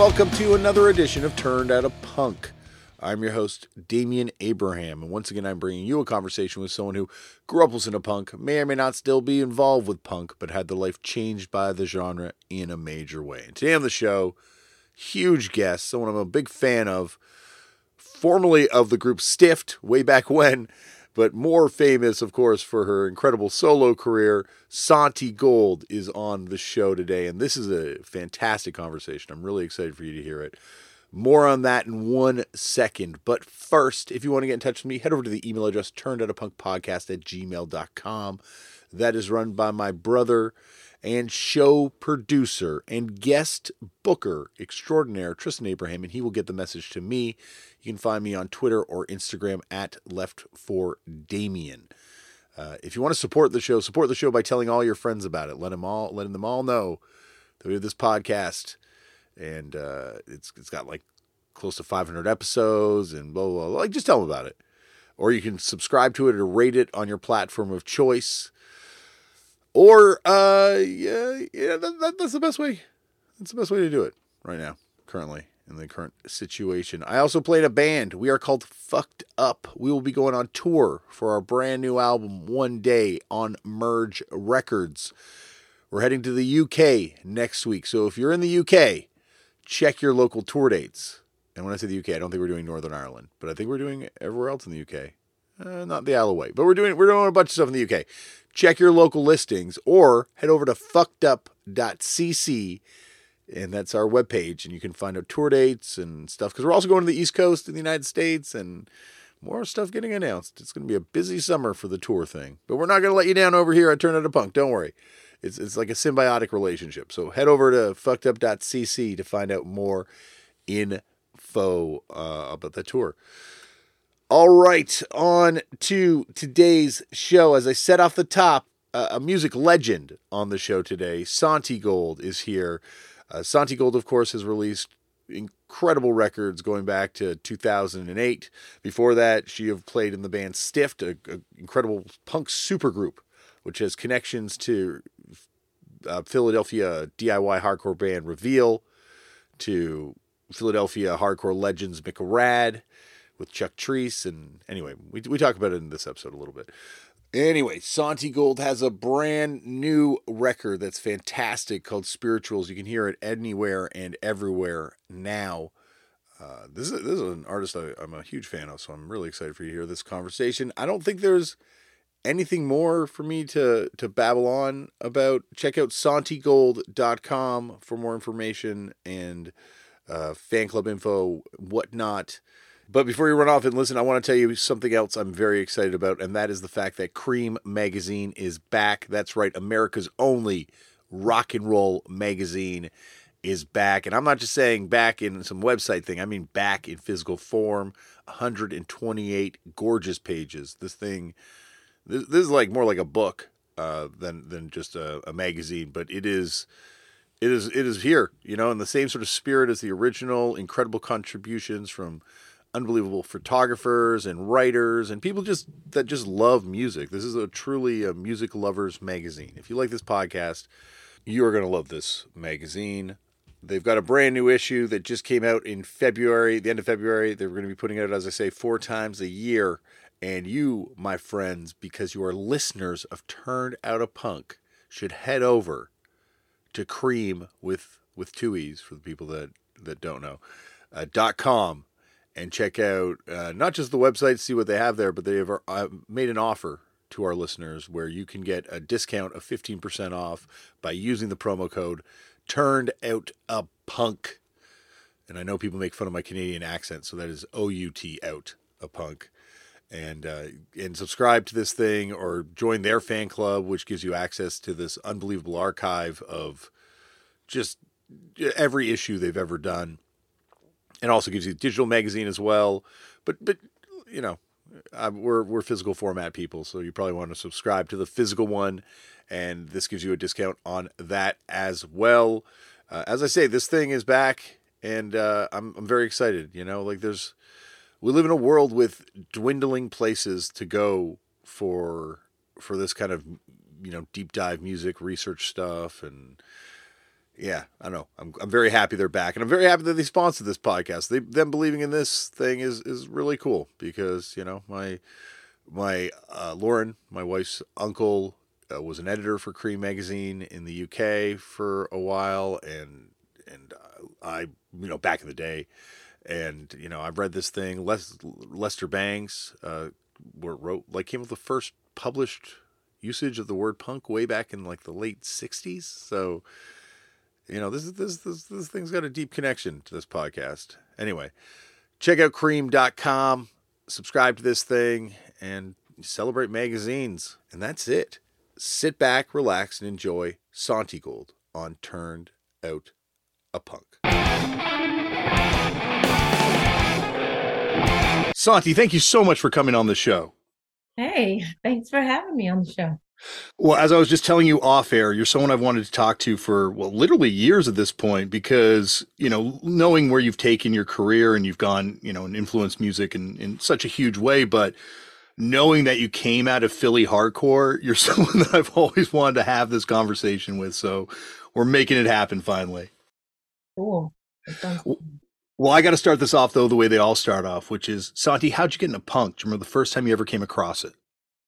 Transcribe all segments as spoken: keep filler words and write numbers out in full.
welcome to another edition of Turned Out a Punk. I'm your host, Damian Abraham, and once again I'm bringing you a conversation with someone who grew up listening to punk, may or may not still be involved with punk, but had their life changed by the genre in a major way. And today on the show, huge guest, someone I'm a big fan of, formerly of the group Stiffed, way back when, but more famous, of course, for her incredible solo career. Santi Gold is on the show today, and this is a fantastic conversation. I'm really excited for you to hear it. More on that in one second. But first, if you want to get in touch with me, head over to the email address turnedoutapunkpodcast at gmail dot com. That is run by my brother and show producer and guest booker extraordinaire, Tristan Abraham, and he will get the message to me. You can find me on Twitter or Instagram at left for Damien. Uh, if you want to support the show, support the show by telling all your friends about it. Let them all, letting them all know that we have this podcast, and uh, it's it's got like close to five hundred episodes and blah, blah, blah. Like, just tell them about it. Or you can subscribe to it or rate it on your platform of choice. Or, uh, yeah, yeah that, that, that's the best way. That's the best way to do it right now, currently, in the current situation. I also played a band. We are called Fucked Up. We will be going on tour for our brand new album, One Day, on Merge Records. We're heading to the U K next week. So if you're in the U K, check your local tour dates. And when I say the U K, I don't think we're doing Northern Ireland, but I think we're doing everywhere else in the U K. Uh, not the Isle of Wight, but we're doing we're doing a bunch of stuff in the U K. Check your local listings or head over to fucked up dot c c, and that's our webpage, and you can find out tour dates and stuff, because we're also going to the East Coast in the United States, and more stuff getting announced. It's going to be a busy summer for the tour thing, but we're not going to let you down over here at Turn Out a Punk. Don't worry. It's it's like a symbiotic relationship. So head over to fucked up dot c c to find out more info uh, about the tour. All right, on to today's show. As I said off the top, uh, a music legend on the show today. Santi Gold is here. Uh, Santi Gold, of course, has released incredible records going back to two thousand eight. Before that, she have played in the band Stiffed, a, a incredible punk supergroup, which has connections to uh, Philadelphia D I Y hardcore band Reveal, to Philadelphia hardcore legends McRad, with Chuck Treese, and anyway, we we talk about it in this episode a little bit. Anyway, Santi Gold has a brand new record that's fantastic called Spirituals. You can hear it anywhere and everywhere now. Uh, this is this is an artist I, I'm a huge fan of, so I'm really excited for you to hear this conversation. I don't think there's anything more for me to, to babble on about. Check out santi gold dot com for more information and uh, fan club info, whatnot. But before you run off and listen, I want to tell you something else I'm very excited about, and that is the fact that Cream Magazine is back. That's right, America's only rock and roll magazine is back. And I'm not just saying back in some website thing. I mean back in physical form, one hundred twenty-eight gorgeous pages. This thing, this, this is like more like a book uh, than than just a, a magazine, but it is... It is it is here, you know, in the same sort of spirit as the original. Incredible contributions from unbelievable photographers and writers and people just that just love music. This is a truly a music lovers magazine. If you like this podcast, you are going to love this magazine. They've got a brand new issue that just came out in February, the end of February. They're going to be putting it out, as I say, four times a year. And you, my friends, because you are listeners of Turned Out a Punk, should head over to Cream with with two E's for the people that, that don't know, uh, dot com, and check out uh, not just the website, see what they have there, but they have uh, made an offer to our listeners where you can get a discount of fifteen percent off by using the promo code Turned Out a Punk. And I know people make fun of my Canadian accent, so that is O U T out a punk. And uh, and subscribe to this thing or join their fan club, which gives you access to this unbelievable archive of just every issue they've ever done. And also gives you a digital magazine as well. But, but you know, uh, we're we're physical format people, so you probably want to subscribe to the physical one. And this gives you a discount on that as well. Uh, as I say, this thing is back, and uh, I'm I'm very excited. You know, like there's... We live in a world with dwindling places to go for for this kind of, you know, deep dive music research stuff, and Yeah, I know. I'm I'm very happy they're back, and I'm very happy that they sponsored this podcast. They them believing in this thing is is really cool because you know my my uh, Lauren, my wife's uncle, uh, was an editor for Cream magazine in the U K for a while, and and uh, I you know back in the day, and you know I've read this thing. Les, Lester Bangs, uh, wrote like came with the first published usage of the word punk way back in like the late sixties. So you know, this is this this this thing's got a deep connection to this podcast. Anyway, check out cream dot com, subscribe to this thing, and celebrate magazines. And that's it. Sit back, relax, and enjoy Santi Gold on Turned Out a Punk. Santi, thank you so much for coming on the show. Hey, thanks for having me on the show. Well, as I was just telling you off air, you're someone I've wanted to talk to for, well, literally years at this point, because, you know, knowing where you've taken your career and you've gone, you know, and influenced music in, in such a huge way, but knowing that you came out of Philly hardcore, you're someone that I've always wanted to have this conversation with. So we're making it happen finally. Cool. Well, I got to start this off, though, the way they all start off, which is, Santi, how'd you get into punk? Do you remember the first time you ever came across it?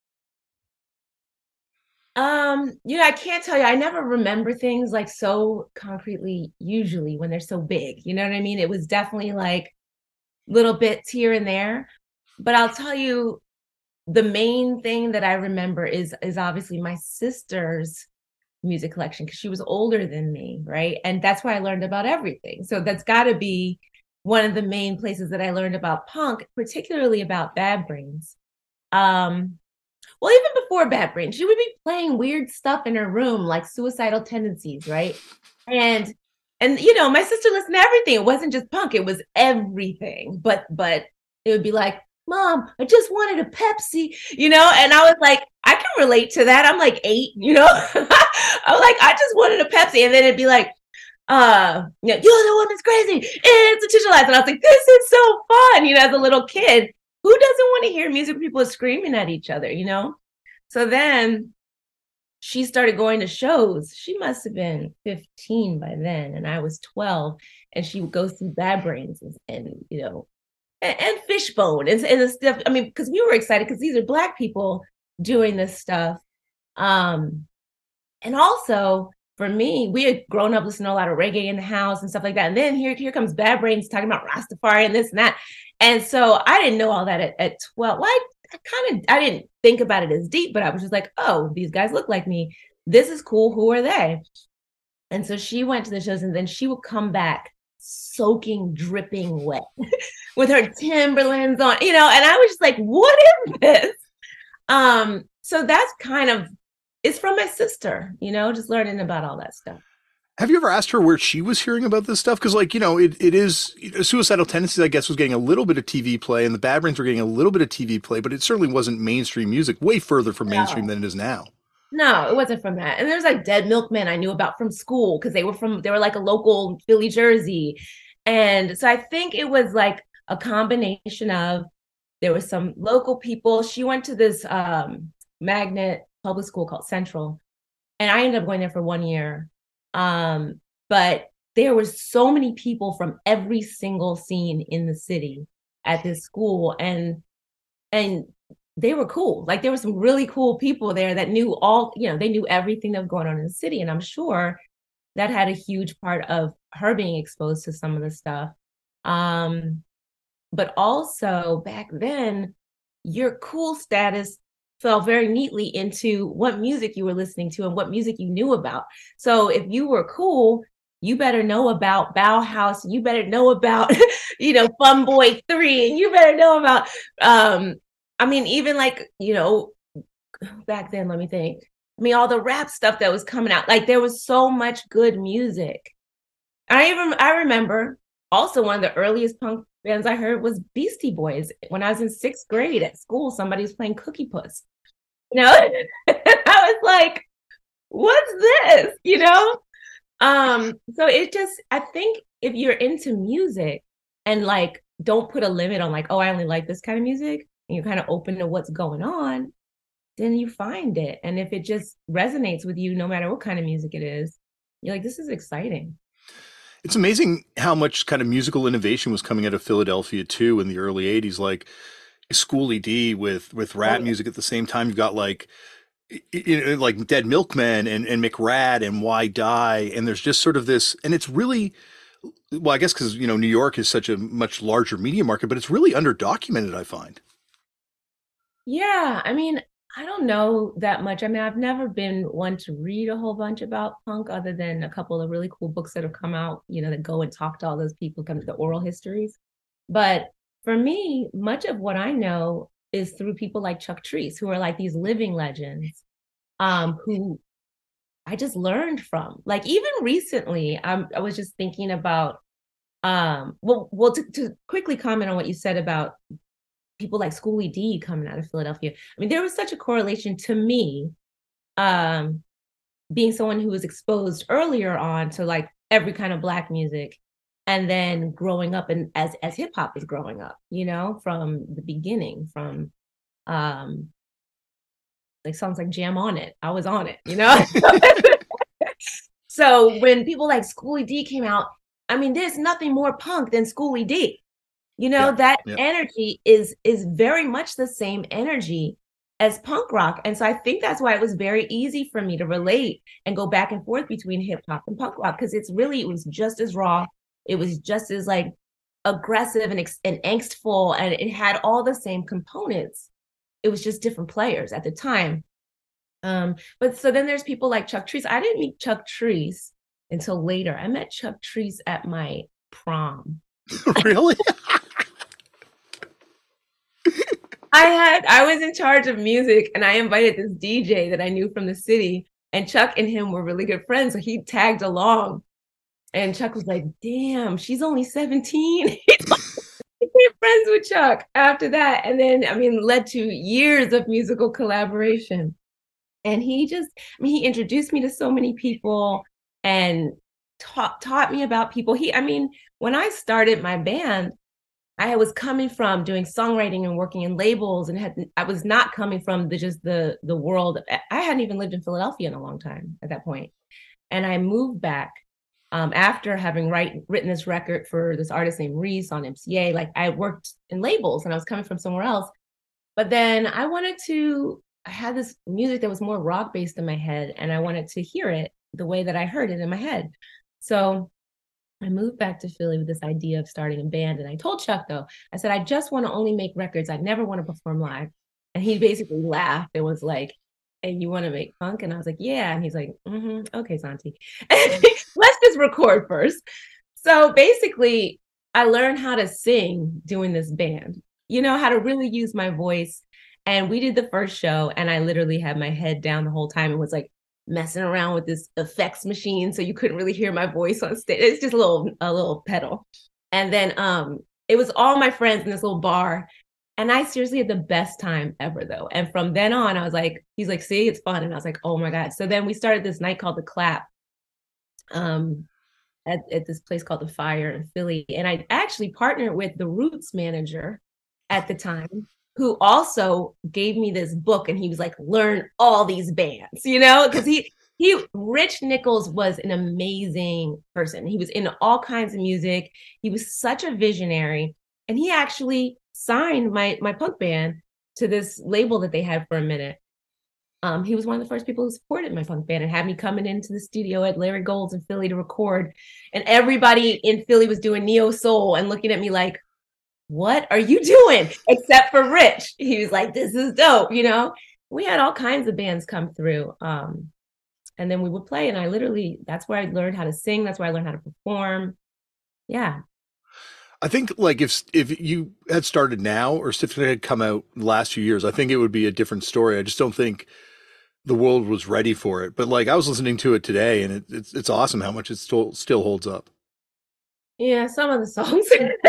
Um, you know, I can't tell you. I never remember things like so concretely, usually when they're so big. You know what I mean? It was definitely like little bits here and there. But I'll tell you, the main thing that I remember is is obviously my sister's music collection, because she was older than me, right? And that's why I learned about everything. So that's got to be one of the main places that I learned about punk, particularly about Bad Brains. Um, Well, even before Bad Brains, she would be playing weird stuff in her room, like Suicidal Tendencies, right? And and you know, my sister listened to everything. It wasn't just punk; it was everything. But but it would be like, "Mom, I just wanted a Pepsi," you know. And I was like, I can relate to that. I'm like eight, you know. I was like, I just wanted a Pepsi, and then it'd be like, uh, you know, "You're the one that's crazy. Institutionalized," and I was like, "This is so fun," you know, as a little kid. Who doesn't want to hear music where people are screaming at each other, you know? So then she started going to shows. She must have been fifteen by then, and I was twelve. And she would go see Bad Brains and, and you know, and, and Fishbone and, and stuff. I mean, because we were excited because these are Black people doing this stuff. Um, and also, for me, we had grown up listening to a lot of reggae in the house and stuff like that. And then here, here comes Bad Brains talking about Rastafari and this and that. And so I didn't know all that at, at twelve. Well, I, I kind of, I didn't think about it as deep, but I was just like, oh, these guys look like me. This is cool. Who are they? And so she went to the shows, and then she would come back soaking, dripping wet with her Timberlands on, you know, and I was just like, what is this? Um, so that's kind of, it's from my sister, you know, just learning about all that stuff. Have you ever asked her where she was hearing about this stuff? Because, like, you know, it, it is Suicidal Tendencies, I guess, was getting a little bit of T V play, and the Bad Brains were getting a little bit of T V play, but it certainly wasn't mainstream music, way further from mainstream no. than it is now. No, it wasn't from that. And there's like Dead Milkmen I knew about from school, because they were from, they were like a local Philly, Jersey. And so I think it was like a combination of, there was some local people. She went to this um, magnet public school called Central, and I ended up going there for one year. Um, but there were so many people from every single scene in the city at this school, and and they were cool. Like, there were some really cool people there that knew all, you know, they knew everything that was going on in the city. And I'm sure that had a huge part of her being exposed to some of the stuff. Um, but also back then, your cool status fell very neatly into what music you were listening to and what music you knew about. So if you were cool, you better know about Bauhaus, and you better know about, you know, Fun Boy three, and you better know about, um, I mean, even like, you know, back then, let me think. I mean, all the rap stuff that was coming out, like there was so much good music. I even, I remember also one of the earliest punk bands I heard was Beastie Boys. When I was in sixth grade at school, somebody was playing Cookie Puss. You know, I was like, what's this? You know? Um, so it just, I think if you're into music and like, don't put a limit on like, oh, I only like this kind of music, and you're kind of open to what's going on, then you find it. And if it just resonates with you, no matter what kind of music it is, You're like, this is exciting. It's amazing how much kind of musical innovation was coming out of Philadelphia too in the early eighties, like Schoolie D with with Oh rap yeah. music at the same time. You've got like you know, like Dead Milkmen and, and McRad and Why Die. And there's just sort of this, and it's really, well, I guess because, you know, New York is such a much larger media market, but it's really underdocumented, I find. Yeah, I mean, I don't know that much. I mean, I've never been one to read a whole bunch about punk other than a couple of really cool books that have come out, you know, that go and talk to all those people, kind of the oral histories. But for me, much of what I know is through people like Chuck Treece, who are like these living legends, um, who I just learned from. Like even recently, um, I was just thinking about, um, well, well, to, to quickly comment on what you said about people like Schoolie D coming out of Philadelphia. I mean, there was such a correlation to me, um, being someone who was exposed earlier on to like every kind of Black music, and then growing up and as as hip hop was growing up, you know, from the beginning, from um, like songs like Jam on It, I was on it, you know. So when people like Schoolie D came out, I mean, there's nothing more punk than Schoolie D. You know, Yeah. that Yeah. energy is is very much the same energy as punk rock. And so I think that's why it was very easy for me to relate and go back and forth between hip hop and punk rock, because it's really, it was just as raw. It was just as like aggressive and, and angstful, and it had all the same components. It was just different players at the time. Um, but so then there's people like Chuck Treece. I didn't meet Chuck Treece until later. I met Chuck Treece at my prom. Really? I had I was in charge of music, and I invited this D J that I knew from the city, and Chuck and him were really good friends, so he tagged along. And Chuck was like, "Damn, she's only seventeen." He became friends with Chuck after that, and then I mean, led to years of musical collaboration. And he just, I mean, he introduced me to so many people and taught taught me about people. He, I mean, when I started my band, I was coming from doing songwriting and working in labels, and had I was not coming from the just the the world. I hadn't even lived in Philadelphia in a long time at that point. And I moved back um, after having write, written this record for this artist named Reese on M C A. Like I worked in labels and I was coming from somewhere else. But then I wanted to, I had this music that was more rock based in my head, and I wanted to hear it the way that I heard it in my head. So I moved back to Philly with this idea of starting a band. And I told Chuck, though, I said, I just want to only make records. I never want to perform live. And he basically laughed. It was like, hey, you want to make punk? And I was like, yeah. And he's like, mm-hmm, okay, Santi. Let's just record first. So basically, I learned how to sing doing this band, you know, how to really use my voice. And we did the first show, and I literally had my head down the whole time. It was like, messing around with this effects machine, so you couldn't really hear my voice on stage. It's just a little a little pedal. And then um it was all my friends in this little bar, and I seriously had the best time ever, though. And from then on, I was like, he's like, see, it's fun. And I was like, oh my God. So then we started this night called The Clap, um at, at this place called The Fire in Philly. And I actually partnered with the Roots manager at the time, who also gave me this book, and he was like, learn all these bands, you know, because he he Rich Nichols was an amazing person. He was in all kinds of music. He was such a visionary, and he actually signed my my punk band to this label that they had for a minute. Um, he was one of the first people who supported my punk band and had me coming into the studio at Larry Gold's in Philly to record. And everybody in Philly was doing neo soul and looking at me like, what are you doing? Except for Rich. He was like, this is dope, you know? We had all kinds of bands come through. Um, and then we would play, and I literally, that's where I learned how to sing. That's where I learned how to perform. Yeah. I think like if if you had started now or if it had come out the last few years, I think it would be a different story. I just don't think the world was ready for it. But like I was listening to it today, and it, it's it's awesome how much it still still holds up. Yeah, some of the songs.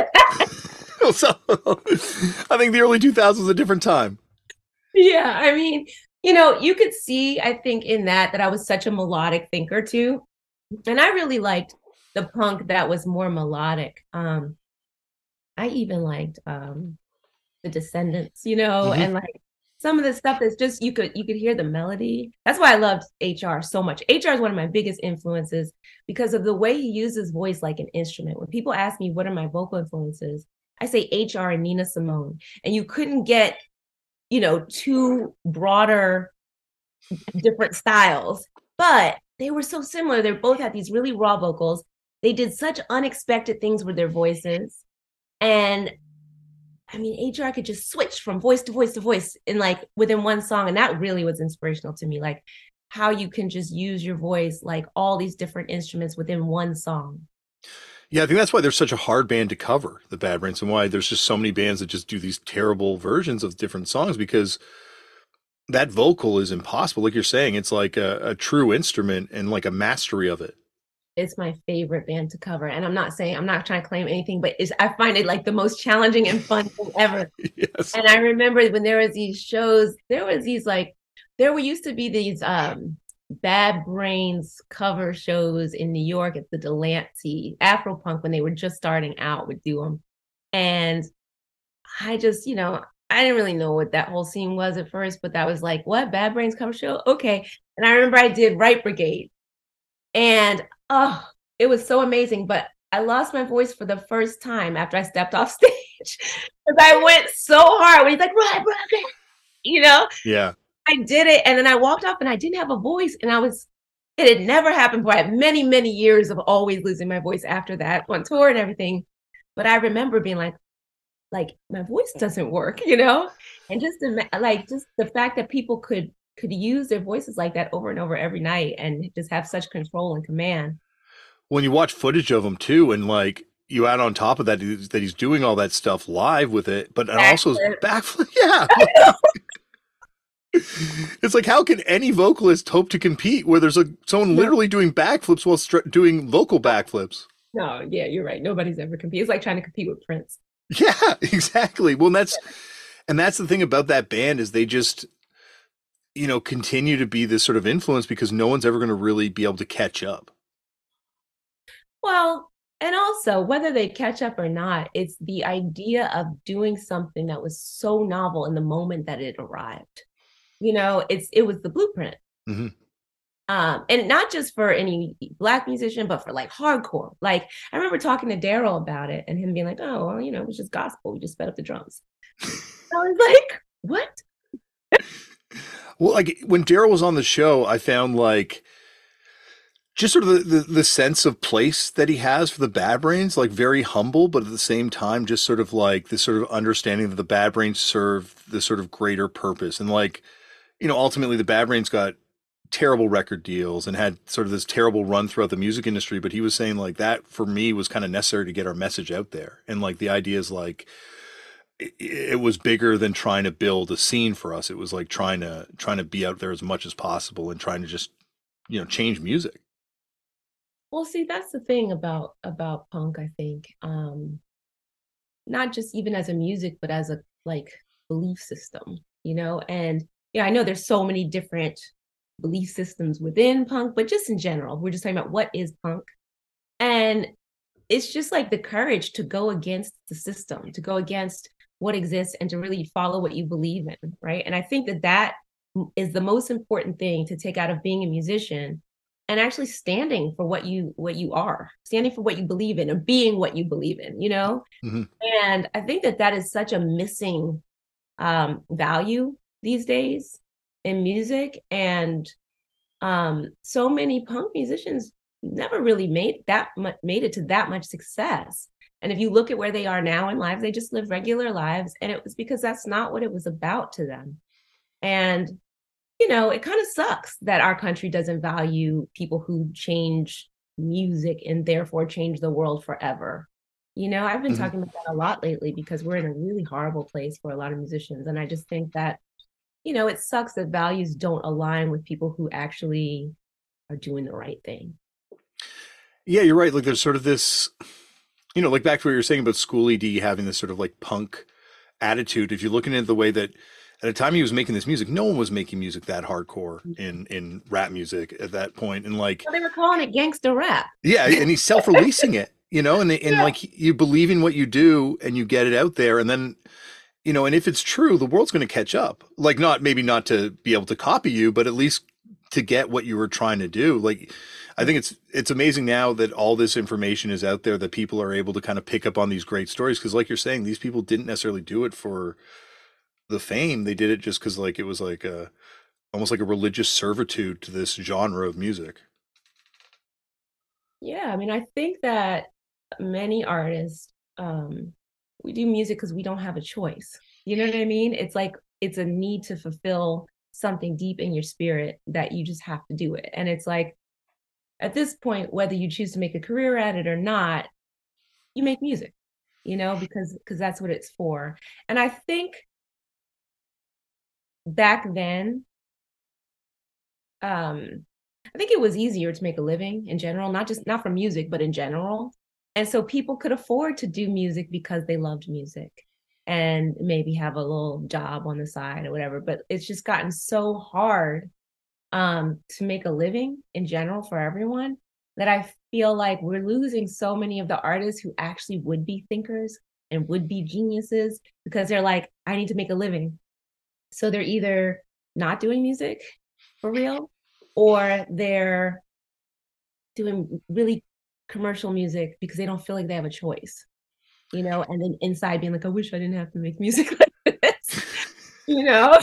So I think the early two thousands was a different time. Yeah, I mean, you know, you could see, I think, in that that I was such a melodic thinker too. And I really liked the punk that was more melodic. Um, I even liked um the Descendants, you know, mm-hmm. and like some of the stuff that's just you could you could hear the melody. That's why I loved H R so much. H R is one of my biggest influences because of the way he uses voice like an instrument. When people ask me what are my vocal influences, I say H R and Nina Simone. And you couldn't get, you know, two broader, different styles, but they were so similar. They both had these really raw vocals. They did such unexpected things with their voices. And I mean, H R could just switch from voice to voice to voice in like within one song. And that really was inspirational to me, like how you can just use your voice, like all these different instruments within one song. Yeah, I think that's why there's such a hard band to cover, the Bad Brains, and why there's just so many bands that just do these terrible versions of different songs, because that vocal is impossible. Like you're saying, it's like a, a true instrument and like a mastery of it. It's my favorite band to cover. And I'm not saying, I'm not trying to claim anything, but it's, I find it like the most challenging and fun thing ever. Yes. And I remember when there was these shows, there was these like, there were used to be these um, Bad Brains cover shows in New York at the Delancey, Afropunk, when they were just starting out, would do them. And I just, you know, I didn't really know what that whole scene was at first, but that was like, what, Bad Brains cover show? Okay. And I remember I did Right Brigade. And oh, it was so amazing. But I lost my voice for the first time after I stepped off stage because I went so hard when he's like, right, right, you know? Yeah. I did it. And then I walked off and I didn't have a voice. And I was, it had never happened before. I had many, many years of always losing my voice after that on tour and everything. But I remember being like, like my voice doesn't work, you know? And just like, just the fact that people could, could use their voices like that over and over every night and just have such control and command. When you watch footage of him too, and like you add on top of that, that he's doing all that stuff live with it, but and also backflip. Yeah. It's like, how can any vocalist hope to compete where there's a someone literally doing backflips while str- doing vocal backflips? No, yeah, you're right. Nobody's ever competed. It's like trying to compete with Prince. Yeah, exactly. Well, and that's and that's the thing about that band is they just, you know, continue to be this sort of influence because no one's ever going to really be able to catch up. Well, and also whether they catch up or not, it's the idea of doing something that was so novel in the moment that it arrived. You know, it's it was the blueprint. Mm-hmm. Um, and not just for any Black musician, but for like hardcore. Like I remember talking to Daryl about it and him being like, oh, well, you know, it was just gospel. We just sped up the drums. I was like, what? Well, like when Daryl was on the show, I found like just sort of the, the, the sense of place that he has for the Bad Brains, like very humble, but at the same time, just sort of like this sort of understanding that the Bad Brains serve this sort of greater purpose. And like, you know, ultimately the Bad Brains got terrible record deals and had sort of this terrible run throughout the music industry. But he was saying like that for me was kind of necessary to get our message out there. And like the idea is like, it, it was bigger than trying to build a scene for us. It was like trying to, trying to be out there as much as possible and trying to just, you know, change music. Well, see, that's the thing about, about punk, I think. Um, not just even as a music, but as a like belief system, you know? And yeah, I know there's so many different belief systems within punk, but just in general, we're just talking about what is punk. And it's just like the courage to go against the system, to go against what exists and to really follow what you believe in, right? And I think that that is the most important thing to take out of being a musician and actually standing for what you what you are, standing for what you believe in and being what you believe in, you know? Mm-hmm. And I think that that is such a missing um, value these days in music. And um, so many punk musicians never really made that much, made it to that much success. And if you look at where they are now in life, they just live regular lives. And it was because that's not what it was about to them. And, you know, it kind of sucks that our country doesn't value people who change music and therefore change the world forever. You know, I've been mm-hmm. talking about that a lot lately because we're in a really horrible place for a lot of musicians. And I just think that, you know, it sucks that values don't align with people who actually are doing the right thing. Yeah, you're right. Like there's sort of this, you know, like back to what you were saying about Schoolie D having this sort of like punk attitude. If you're looking at the way that at the time he was making this music, no one was making music that hardcore in, in rap music at that point. And like, well, they were calling it gangster rap. Yeah. And he's self-releasing it, you know, and, and yeah. like you believe in what you do and you get it out there. And then you know, and if it's true, the world's going to catch up. Like, not maybe not to be able to copy you, but at least to get what you were trying to do. Like, I think it's it's amazing now that all this information is out there that people are able to kind of pick up on these great stories. Because, like you're saying, these people didn't necessarily do it for the fame. They did it just because, like, it was like a almost like a religious servitude to this genre of music. Yeah, I mean, I think that many artists, um, we do music because we don't have a choice. You know what I mean? It's like it's a need to fulfill something deep in your spirit that you just have to do it. And it's like at this point, whether you choose to make a career at it or not, you make music, you know, because because that's what it's for. And I think back then, um, I think it was easier to make a living in general, not just not from music, but in general. And so people could afford to do music because they loved music and maybe have a little job on the side or whatever. But it's just gotten so hard um, to make a living in general for everyone that I feel like we're losing so many of the artists who actually would be thinkers and would be geniuses because they're like, I need to make a living. So they're either not doing music for real, or they're doing really commercial music because they don't feel like they have a choice, you know, and then inside being like, I wish I didn't have to make music like this, you know?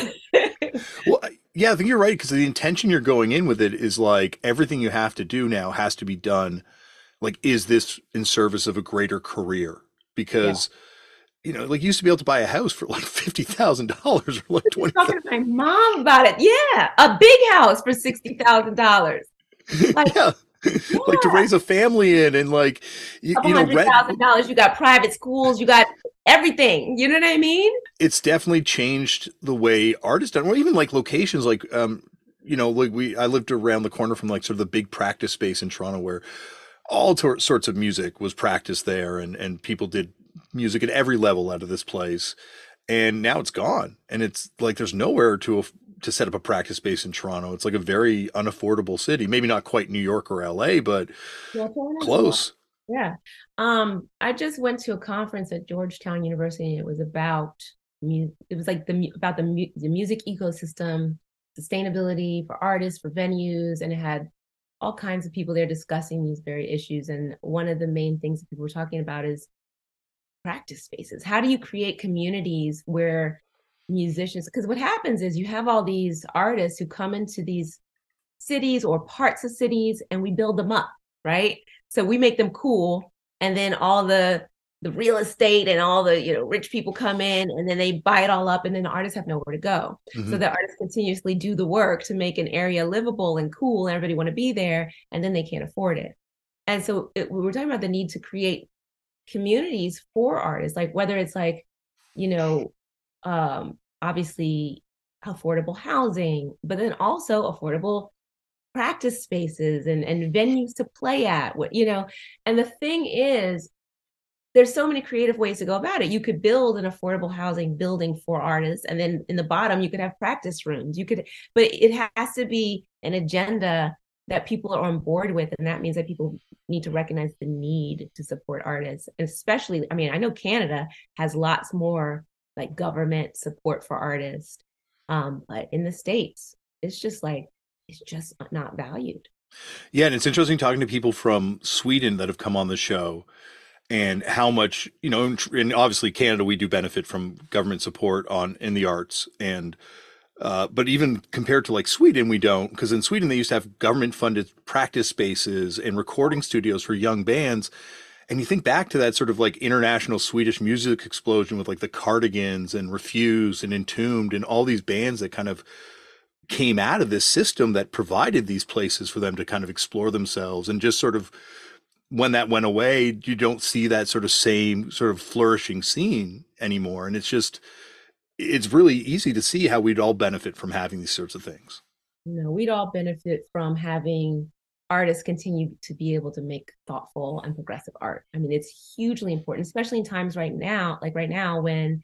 Well, yeah, I think you're right, because the intention you're going in with it is like everything you have to do now has to be done. Like, is this in service of a greater career? Because, you know, like you used to be able to buy a house for like fifty thousand dollars or like I twenty. was talking to my mom about it. Yeah, a big house for sixty thousand dollars. Like, Yeah. yeah. Like to raise a family in and like, you, couple you know, hundred rent. thousand dollars. You got private schools. You got everything. You know what I mean? It's definitely changed the way art is done, or even like locations. Like, um, you know, like we, I lived around the corner from like sort of the big practice space in Toronto where all tor- sorts of music was practiced there, and and people did music at every level out of this place. And now it's gone, and it's like there's nowhere to af- to set up a practice space in Toronto. It's like a very unaffordable city. Maybe not quite New York or L A, but Yeah, Toronto's a lot. close. Yeah. Um, I just went to a conference at Georgetown University. And it was about mu- it was like the mu- about the mu- the music ecosystem, sustainability for artists, for venues, and it had all kinds of people there discussing these very issues. And one of the main things that people were talking about is practice spaces. How do you create communities where musicians, because what happens is you have all these artists who come into these cities or parts of cities and we build them up, right? So we make them cool, and then all the the real estate and all the, you know, rich people come in and then they buy it all up, and then the artists have nowhere to go. Mm-hmm. So the artists continuously do the work to make an area livable and cool and everybody want to be there, and then they can't afford it. And so it, we were talking about the need to create communities for artists, like whether it's like, you know, um, obviously affordable housing, but then also affordable practice spaces and, and venues to play at, what, you know. And the thing is, there's so many creative ways to go about it. You could build an affordable housing building for artists, and then in the bottom you could have practice rooms. You could, but it has to be an agenda that people are on board with, and that means that people need to recognize the need to support artists. And especially, I mean, I know Canada has lots more like government support for artists, um, but in the States, it's just like it's just not valued. Yeah, and it's interesting talking to people from Sweden that have come on the show, and how much, you know, and obviously Canada, we do benefit from government support on in the arts, and uh, but even compared to like Sweden, we don't, because in Sweden they used to have government funded practice spaces and recording studios for young bands. And you think back to that sort of like international Swedish music explosion with like the Cardigans and Refused and Entombed and all these bands that kind of came out of this system that provided these places for them to kind of explore themselves. And just sort of when that went away, you don't see that sort of same sort of flourishing scene anymore. And it's just, it's really easy to see how we'd all benefit from having these sorts of things. You know, we'd all benefit from having artists continue to be able to make thoughtful and progressive art. I mean, it's hugely important, especially in times right now, like right now when,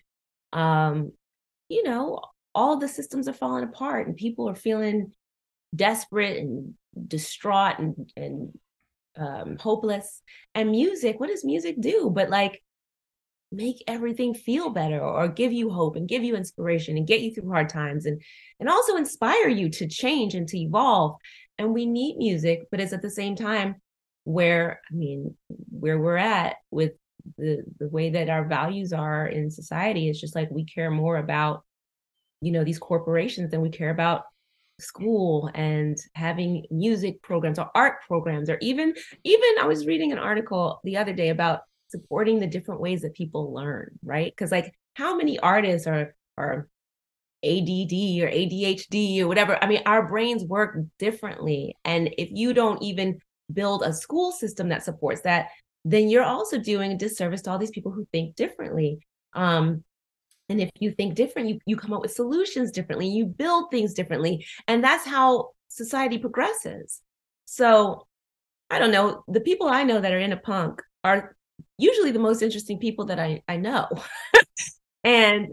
um, you know, all the systems are falling apart and people are feeling desperate and distraught and, and um, hopeless. And music, what does music do? But like make everything feel better or give you hope and give you inspiration and get you through hard times and and also inspire you to change and to evolve. And we need music, but it's at the same time where, I mean, where we're at with the the way that our values are in society, it's just like we care more about, you know, these corporations than we care about school and having music programs or art programs, or even even I was reading an article the other day about supporting the different ways that people learn, right? Because like how many artists are are A D D or A D H D or whatever? I mean, our brains work differently. And if you don't even build a school system that supports that, then you're also doing a disservice to all these people who think differently. Um, and if you think different, you, you come up with solutions differently, you build things differently. And that's how society progresses. So I don't know, the people I know that are into punk are usually the most interesting people that I, I know. and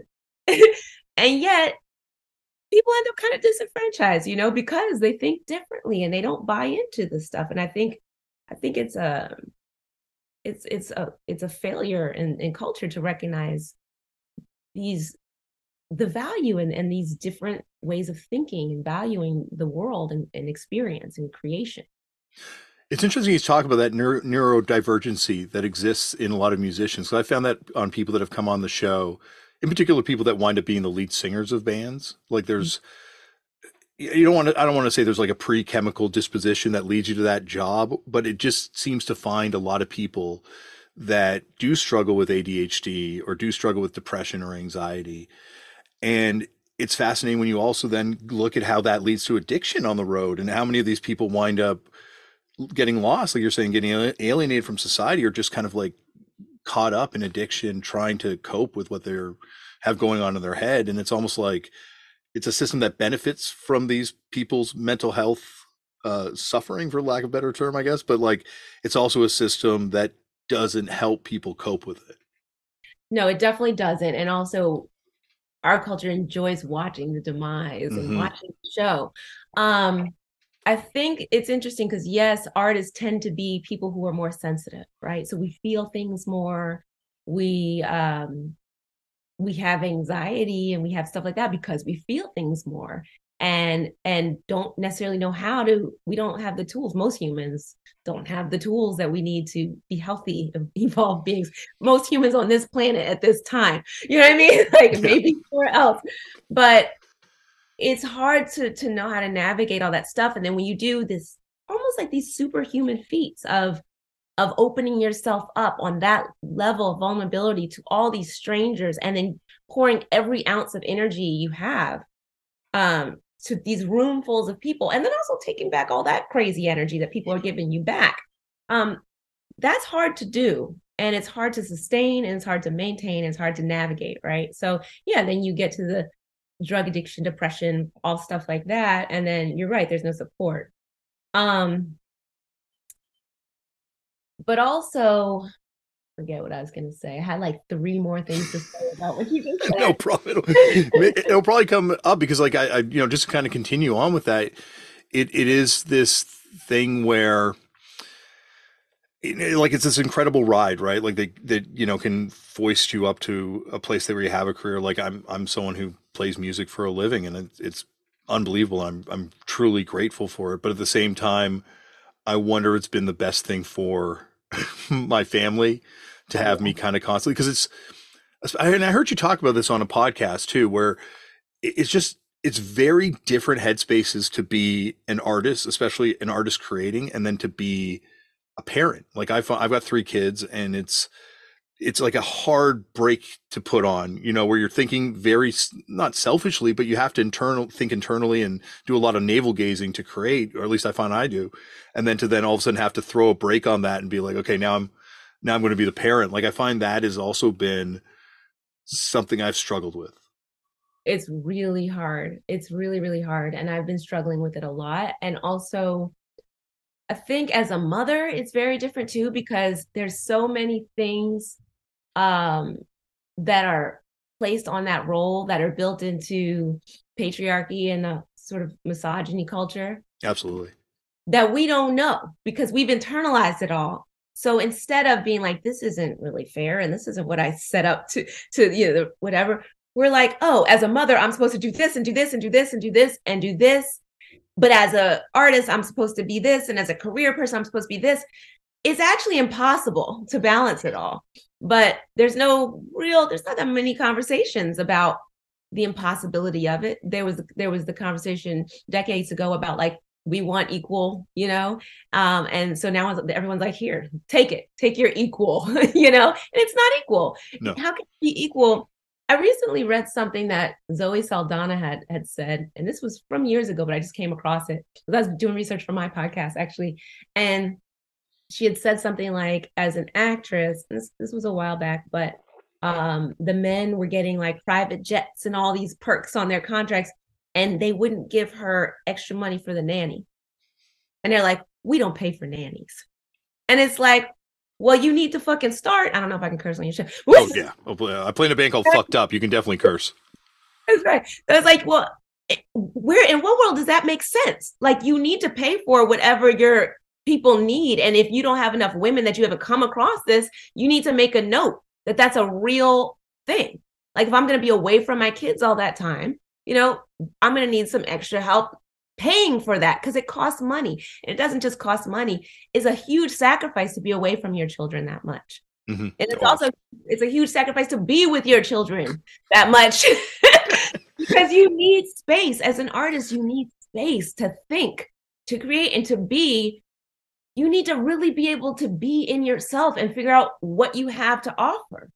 and yet people end up kind of disenfranchised, you know, because they think differently and they don't buy into the stuff. And I think I think it's a it's it's a it's a failure in, in culture to recognize these the value in, in these different ways of thinking and valuing the world and, and experience and creation. It's interesting you talk about that neuro, neurodivergency that exists in a lot of musicians. So I found that on people that have come on the show, in particular, people that wind up being the lead singers of bands. Like there's, you don't want to, I don't want to say there's like a pre-chemical disposition that leads you to that job, but it just seems to find a lot of people that do struggle with A D H D or do struggle with depression or anxiety. And it's fascinating when you also then look at how that leads to addiction on the road and how many of these people wind up getting lost, like you're saying, getting alienated from society, or just kind of like caught up in addiction, trying to cope with what they're have going on in their head. And it's almost like it's a system that benefits from these people's mental health uh, suffering, for lack of a better term, I guess. But like, it's also a system that doesn't help people cope with it. No, it definitely doesn't. And also our culture enjoys watching the demise mm-hmm. and watching the show. Um, I think it's interesting because, yes, artists tend to be people who are more sensitive, right? So we feel things more. We um, we have anxiety and we have stuff like that because we feel things more and and don't necessarily know how to. We don't have the tools. Most humans don't have the tools that we need to be healthy, evolved beings. Most humans on this planet at this time, you know what I mean? Like maybe somewhere else, but it's hard to to know how to navigate all that stuff. And then when you do this, almost like these superhuman feats of of opening yourself up on that level of vulnerability to all these strangers, and then pouring every ounce of energy you have um, to these roomfuls of people, and then also taking back all that crazy energy that people are giving you back. Um, that's hard to do. And it's hard to sustain, and it's hard to maintain, and it's hard to navigate, right? So yeah, then you get to the drug addiction, depression, all stuff like that. And then you're right, there's no support. Um, but also, forget what I was going to say. I had like three more things to say about what you just said. No problem. It'll, it'll probably come up because like I, I, you know, just to kind of continue on with that, it it is this thing where like it's this incredible ride, right? Like they, that, you know, can foist you up to a place where you have a career. Like I'm, I'm someone who plays music for a living, and it's, it's unbelievable. I'm, I'm truly grateful for it. But at the same time, I wonder it's been the best thing for my family to have me kind of constantly, because it's, and I heard you talk about this on a podcast too, where it's just, it's very different headspaces to be an artist, especially an artist creating, and then to be a parent. Like I've, I've got three kids, and it's, it's like a hard break to put on, you know, where you're thinking very, not selfishly, but you have to internal think internally and do a lot of navel gazing to create, or at least I find I do. And then to then all of a sudden have to throw a break on that and be like, okay, now I'm, now I'm going to be the parent. Like I find that has also been something I've struggled with. It's really hard. It's really, really hard. And I've been struggling with it a lot. And also, I think as a mother, it's very different too, because there's so many things um, that are placed on that role that are built into patriarchy and a sort of misogyny culture. Absolutely. That we don't know because we've internalized it all. So instead of being like, this isn't really fair and this isn't what I set up to, to you know, whatever, we're like, oh, as a mother, I'm supposed to do this and do this and do this and do this and do this. But as an artist, I'm supposed to be this. And as a career person, I'm supposed to be this. It's actually impossible to balance it all. But there's no real, there's not that many conversations about the impossibility of it. There was there was the conversation decades ago about like, we want equal, you know? Um, and so now everyone's like, here, take it, take your equal, you know? And it's not equal. No. How can it be equal? I recently read something that Zoe Saldana had had said, and this was from years ago, but I just came across it. I was doing research for my podcast, actually. And she had said something like, as an actress, this, this was a while back, but um, the men were getting like private jets and all these perks on their contracts, and they wouldn't give her extra money for the nanny. And they're like, we don't pay for nannies. And it's like, well, you need to fucking start. I don't know if I can curse on your show. Oh, yeah. I play in a band called Fucked Up. You can definitely curse. That's right. I was like, well, where in what world does that make sense? Like, you need to pay for whatever your people need. And if you don't have enough women that you haven't come across this, you need to make a note that that's a real thing. Like, if I'm going to be away from my kids all that time, you know, I'm going to need some extra help paying for that because it costs money. And it doesn't just cost money. It's a huge sacrifice to be away from your children that much. Mm-hmm. And it's oh. also, it's a huge sacrifice to be with your children that much because you need space. As an artist, you need space to think, to create, and to be. You need to really be able to be in yourself and figure out what you have to offer.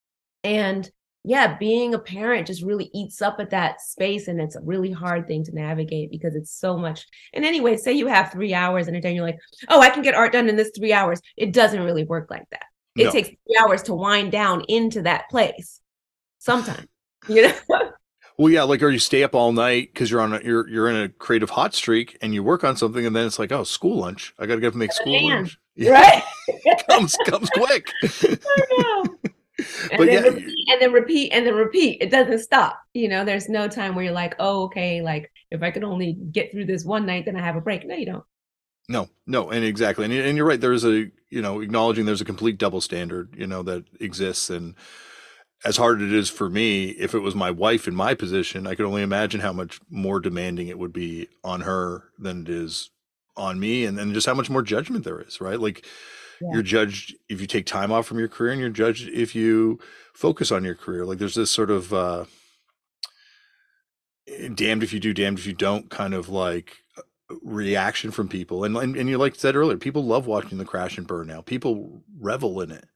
And yeah, being a parent just really eats up at that space. And it's a really hard thing to navigate because it's so much. And anyway, say you have three hours in a day and you're like, oh, I can get art done in this three hours. It doesn't really work like that. It no. takes three hours to wind down into that place sometimes, you know? Well, yeah, like, or you stay up all night because you're on a, you're you're in a creative hot streak and you work on something, and then it's like, oh, school lunch. I got to go make school Man. lunch. Yeah. Right? comes comes quick. I know. And but then yeah, repeat, and then repeat, and then repeat. It doesn't stop. You know, there's no time where you're like, oh, okay, like if I could only get through this one night, then I have a break. No, you don't. No, no, and exactly, and and you're right. There's a you know acknowledging there's a complete double standard, you know, that exists, and as hard it is for me, if it was my wife in my position, I could only imagine how much more demanding it would be on her than it is on me, and then just how much more judgment there is, right? Like yeah. you're judged if you take time off from your career, and you're judged if you focus on your career. Like there's this sort of uh, damned if you do, damned if you don't kind of like reaction from people. And, and, and you like said earlier, people love watching the crash and burn now. People revel in it.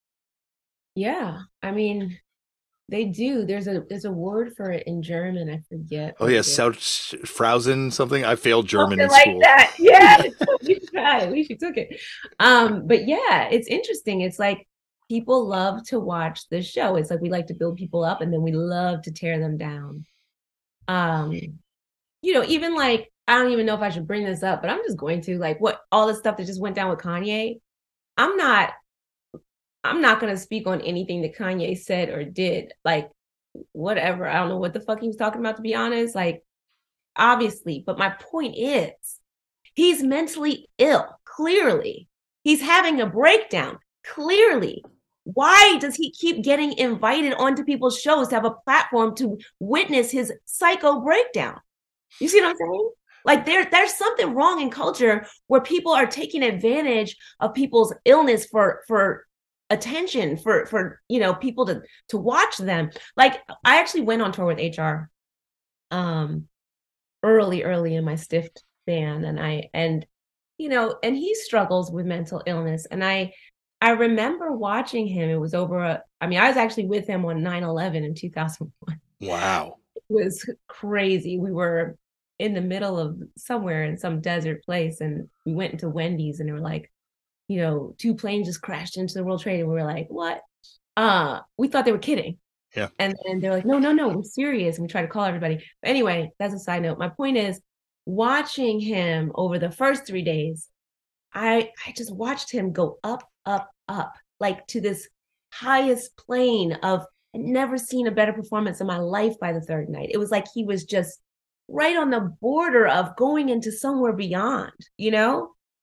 Yeah, I mean, they do. There's a there's a word for it in German. I forget. Oh yeah, Frausen something. I failed German something in like school. That. Yeah, we should try. At least you took it. Um, but yeah, it's interesting. It's like people love to watch this show. It's like we like to build people up, and then we love to tear them down. Um, you know, even like I don't even know if I should bring this up, but I'm just going to like what all the stuff that just went down with Kanye. I'm not. I'm not going to speak on anything that Kanye said or did, like whatever. I don't know what the fuck he was talking about, to be honest, like obviously. But my point is he's mentally ill. Clearly, he's having a breakdown. Clearly. Why does he keep getting invited onto people's shows to have a platform to witness his psycho breakdown? You see what I'm saying? Like there, there's something wrong in culture where people are taking advantage of people's illness for, for, attention for for you know people to to watch them. Like I actually went on tour with H R um early early in my Stiff band, and I and you know and he struggles with mental illness, and I I remember watching him. It was over a I mean I was actually with him on nine eleven in two thousand one. Wow. It was crazy. We were in the middle of somewhere in some desert place, and we went into Wendy's, and they were like, you know, two planes just crashed into the World Trade, and we were like, what? Uh, we thought they were kidding. Yeah. And then they're like, no, no, no, we're serious. And we try to call everybody. But anyway, that's a side note. My point is, watching him over the first three days, I I just watched him go up, up, up, like to this highest plane of, I'd never seen a better performance in my life by the third night. It was like he was just right on the border of going into somewhere beyond, you know?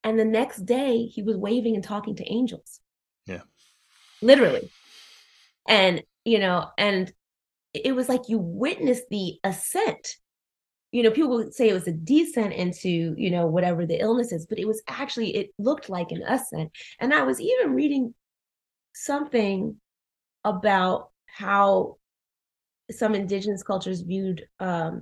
And the next day he was waving and talking to angels. Yeah. Literally. And, you know, and it was like you witnessed the ascent. You know, people would say it was a descent into, you know, whatever the illness is, but it was actually, it looked like an ascent. And I was even reading something about how some indigenous cultures viewed um,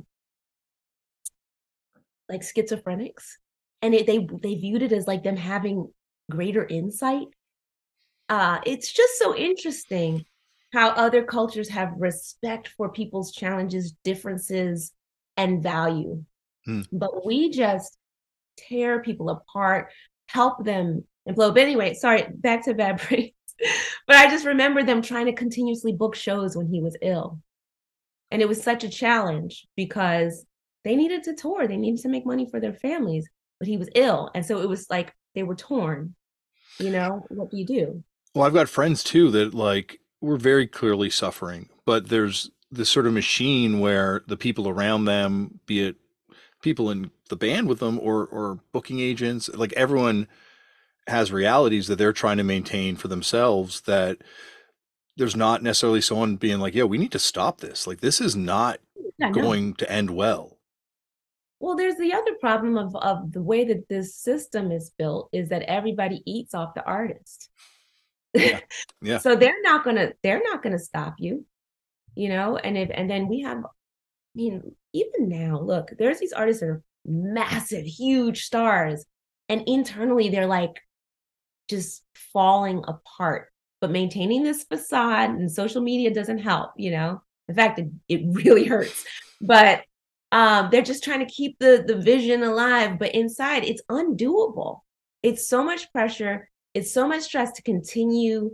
like schizophrenics, and it, they they viewed it as like them having greater insight. Uh, it's just so interesting how other cultures have respect for people's challenges, differences, and value. Hmm. But we just tear people apart, help them implode. But anyway, sorry, back to Bad Brains. But I just remember them trying to continuously book shows when he was ill. And it was such a challenge because they needed to tour. They needed to make money for their families, but he was ill. And so it was like they were torn. You know, what do you do? Well, I've got friends too that like were very clearly suffering, but there's this sort of machine where the people around them, be it people in the band with them or or booking agents, like everyone has realities that they're trying to maintain for themselves, that there's not necessarily someone being like, yeah, we need to stop this. Like, this is not yeah, going no. to end well. Well, there's the other problem of, of the way that this system is built is that everybody eats off the artist. Yeah. Yeah. So they're not gonna, they're not gonna stop you, you know, and if, and then we have, I mean, even now, look, there's these artists that are massive, huge stars, and internally they're like just falling apart. But maintaining this facade, and social media doesn't help, you know. In fact, it, it really hurts. But um, they're just trying to keep the, the vision alive. But inside, it's undoable. It's so much pressure. It's so much stress to continue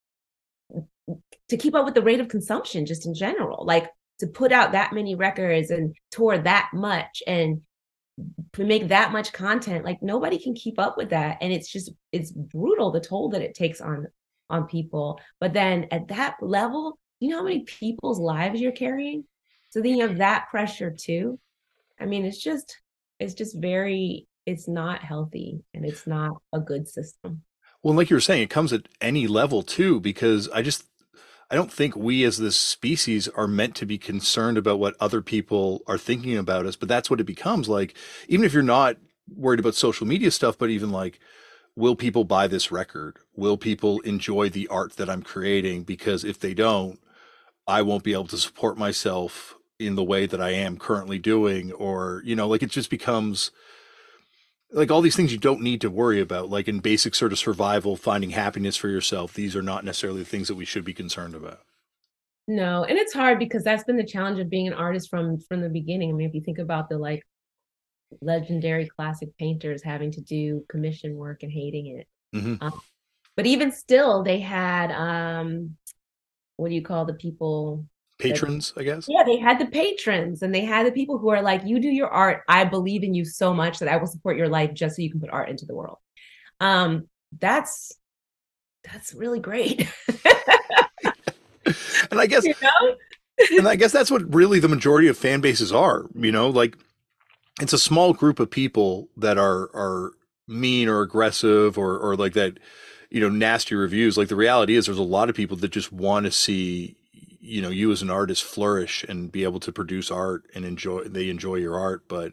to keep up with the rate of consumption just in general. Like to put out that many records and tour that much and to make that much content. Like nobody can keep up with that. And it's just, it's brutal, the toll that it takes on on people. But then at that level, you know how many people's lives you're carrying? So then you have that pressure too. I mean, it's just, it's just very, it's not healthy and it's not a good system. Well, like you were saying, it comes at any level too, because I just, I don't think we as this species are meant to be concerned about what other people are thinking about us, but that's what it becomes. Like, even if you're not worried about social media stuff, but even like, will people buy this record? Will people enjoy the art that I'm creating? Because if they don't, I won't be able to support myself in the way that I am currently doing. Or, you know, like it just becomes like all these things you don't need to worry about, like in basic sort of survival, finding happiness for yourself. These are not necessarily the things that we should be concerned about. No, and it's hard because that's been the challenge of being an artist from from the beginning. I mean, if you think about the like legendary classic painters having to do commission work and hating it. Mm-hmm. Um, but even still, they had, um, what do you call the people? Patrons, that, I guess. Yeah, they had the patrons and they had the people who are like, you do your art. I believe in you so much that I will support your life just so you can put art into the world. Um, that's, that's really great. And I guess, you know? And I guess that's what really the majority of fan bases are, you know, like, it's a small group of people that are are mean or aggressive or or like that, you know, nasty reviews. Like the reality is there's a lot of people that just want to see, you know, you as an artist flourish and be able to produce art and enjoy, they enjoy your art. But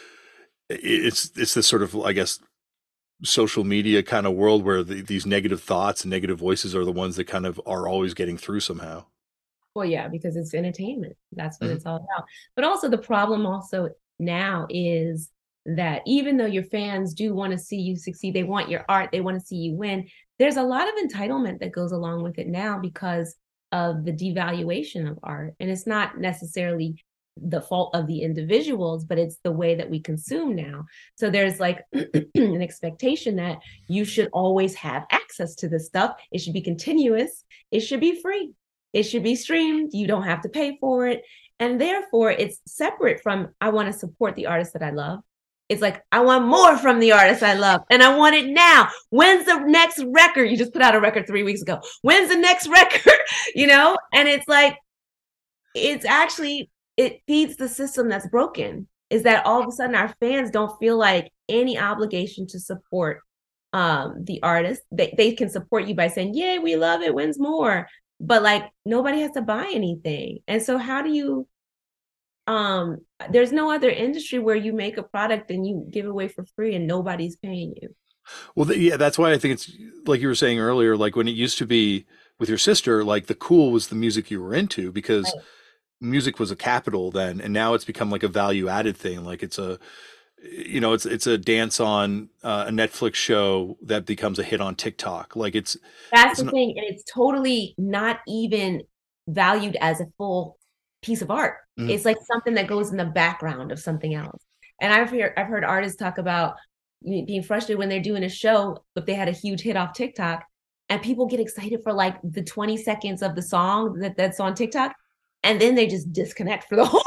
it's it's this sort of, I guess, social media kind of world where the, these negative thoughts and negative voices are the ones that kind of are always getting through somehow. Well, yeah, because it's entertainment. That's what mm-hmm. it's all about. But also the problem also now is that even though your fans do want to see you succeed, they want your art, they want to see you win, there's a lot of entitlement that goes along with it now because of the devaluation of art. And it's not necessarily the fault of the individuals, but it's the way that we consume now. So there's like an expectation that you should always have access to this stuff. It should be continuous. It should be free. It should be streamed. You don't have to pay for it. And therefore, it's separate from, I want to support the artist that I love. It's like, I want more from the artist I love. And I want it now. When's the next record? You just put out a record three weeks ago. When's the next record? You know? And it's like, it's actually, it feeds the system that's broken. Is that all of a sudden our fans don't feel like any obligation to support um, the artist. They, they can support you by saying, yeah, we love it, when's more? But like, nobody has to buy anything. And so how do you, um, there's no other industry where you make a product and you give away for free and nobody's paying you. Well, th- yeah, that's why I think it's like you were saying earlier, like when it used to be with your sister, like the cool was the music you were into because Right. music was a capital then, and now it's become like a value added thing. Like it's a, you know, it's it's a dance on uh, a Netflix show that becomes a hit on TikTok. Like it's That's it's the not, thing. And it's totally not even valued as a full piece of art. Mhm. It's like something that goes in the background of something else. And I've heard I've heard artists talk about being frustrated when they're doing a show, but they had a huge hit off TikTok, and people get excited for like the twenty seconds of the song that, that's on TikTok, and then they just disconnect for the whole.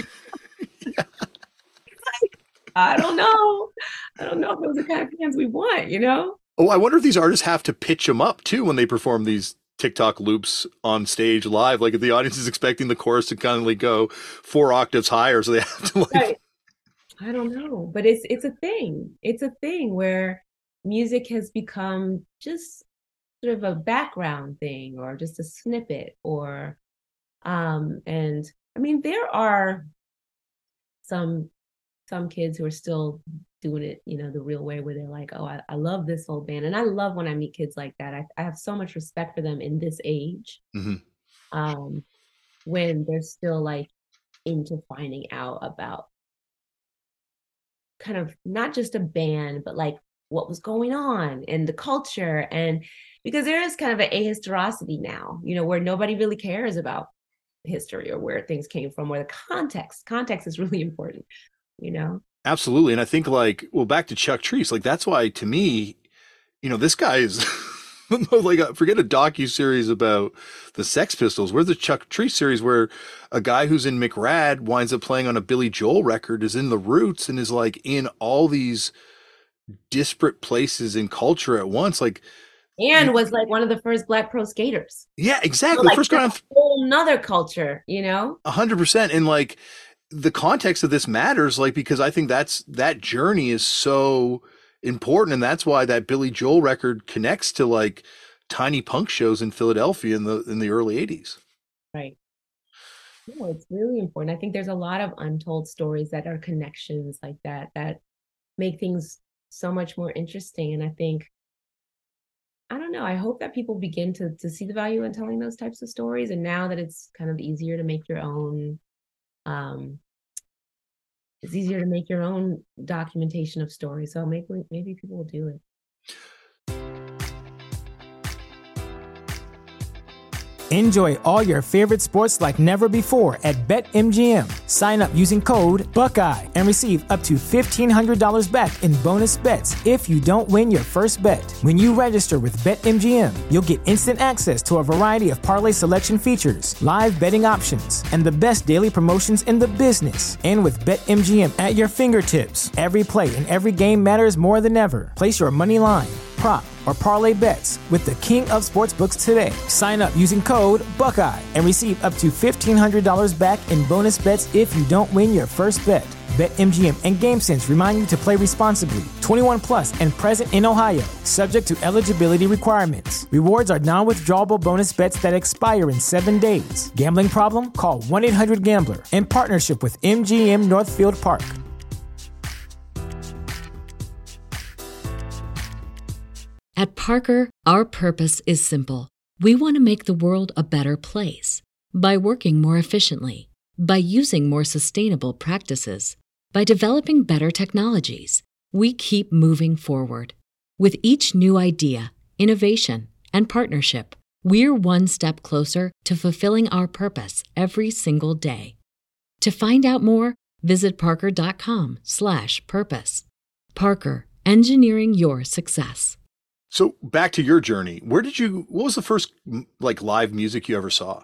I don't know. I don't know if those are the kind of fans we want, you know? Oh, I wonder if these artists have to pitch them up too when they perform these TikTok loops on stage live. Like if the audience is expecting the chorus to kind of like go four octaves higher, so they have to like. Right. I don't know, but it's it's a thing. It's a thing where music has become just sort of a background thing or just a snippet or um and I mean there are some some kids who are still doing it, you know, the real way where they're like, oh, I, I love this whole band. And I love when I meet kids like that. I, I have so much respect for them in this age. Mm-hmm. Um, when they're still like into finding out about kind of not just a band, but like what was going on and the culture. And because there is kind of an ahistoricity now, you know, where nobody really cares about history or where things came from or the context. Context is really important, you know? Absolutely. And I think like, well, back to Chuck Treese, like that's why to me, you know, this guy is like, a, forget a docu-series about the Sex Pistols. Where's the Chuck Treese series where a guy who's in McRad winds up playing on a Billy Joel record, is in the Roots and is like in all these disparate places in culture at once. Like, And was like one of the first Black pro skaters. yeah, exactly. So like, First that's a whole nother culture, you know? A hundred percent. And like the context of this matters, like, because I think that's, that journey is so important. And that's why that Billy Joel record connects to like tiny punk shows in Philadelphia in the, in the early eighties. Right. No, it's really important. I think there's a lot of untold stories that are connections like that, that make things so much more interesting. And I think, I don't know, I hope that people begin to to see the value in telling those types of stories. And now that it's kind of easier to make your own, um, it's easier to make your own documentation of stories. So maybe maybe people will do it. Enjoy all your favorite sports like never before at BetMGM. Sign up using code Buckeye and receive up to fifteen hundred dollars back in bonus bets if you don't win your first bet. When you register with BetMGM, you'll get instant access to a variety of parlay selection features, live betting options, and the best daily promotions in the business. And with BetMGM at your fingertips, every play and every game matters more than ever. Place your money line, prop, or parlay bets with the king of sportsbooks today. Sign up using code Buckeye and receive up to fifteen hundred dollars back in bonus bets if you don't win your first bet. BetMGM and GameSense remind you to play responsibly. twenty-one plus and present in Ohio, subject to eligibility requirements. Rewards are non-withdrawable bonus bets that expire in seven days. Gambling problem? Call one eight hundred gambler in partnership with M G M Northfield Park. At Parker, our purpose is simple. We want to make the world a better place by working more efficiently, by using more sustainable practices, by developing better technologies. We keep moving forward. With each new idea, innovation, and partnership, we're one step closer to fulfilling our purpose every single day. To find out more, visit parker.com slash purpose. Parker, engineering your success. So back to your journey. Where did you, what was the first like live music you ever saw?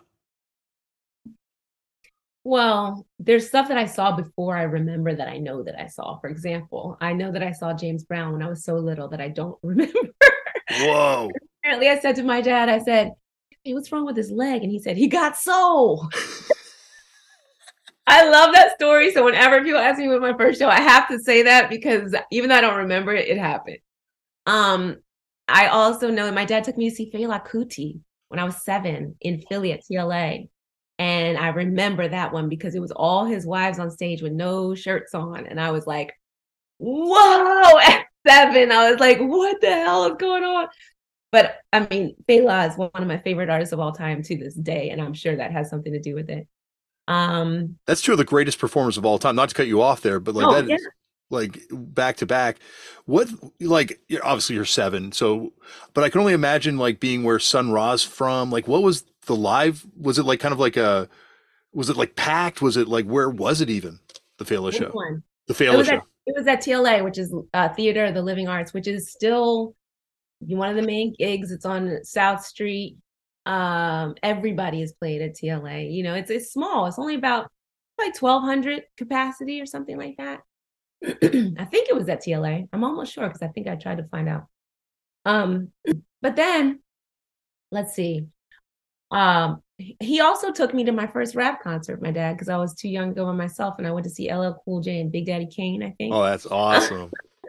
Well, there's stuff that I saw before I remember that I know that I saw. For example, I know that I saw James Brown when I was so little that I don't remember. Whoa. Apparently I said to my dad, I said, hey, what's wrong with his leg? And he said, he got soul. I love that story. So whenever people ask me what my first show, I have to say that because even though I don't remember it, it happened. Um, I also know my dad took me to see Fela Kuti when I was seven in Philly at T L A. And I remember that one because it was all his wives on stage with no shirts on. And I was like, whoa, at seven. I was like, what the hell is going on? But I mean, Fela is one of my favorite artists of all time to this day. And I'm sure that has something to do with it. Um, That's two of the greatest performers of all time. Not to cut you off there, but like oh, that yeah. is like back to back. What like you're, obviously you're seven, so but I can only imagine like being where Sun Ra's from. Like, what was the live? Was it like kind of like a? Was it like packed? Was it like where was it even the Fela Which show? one? The It Fela was, show. at, it was at T L A, which is uh, Theater of the Living Arts, which is still one of the main gigs. It's on South Street. Um, everybody has played at T L A. You know, it's it's small. It's only about like twelve hundred capacity or something like that. I think it was at T L A. I'm almost sure because I think I tried to find out. Um, but then let's see. Um, he also took me to my first rap concert, my dad, because I was too young to go by myself, and I went to see L L Cool J and Big Daddy Kane, I think. Oh, that's awesome.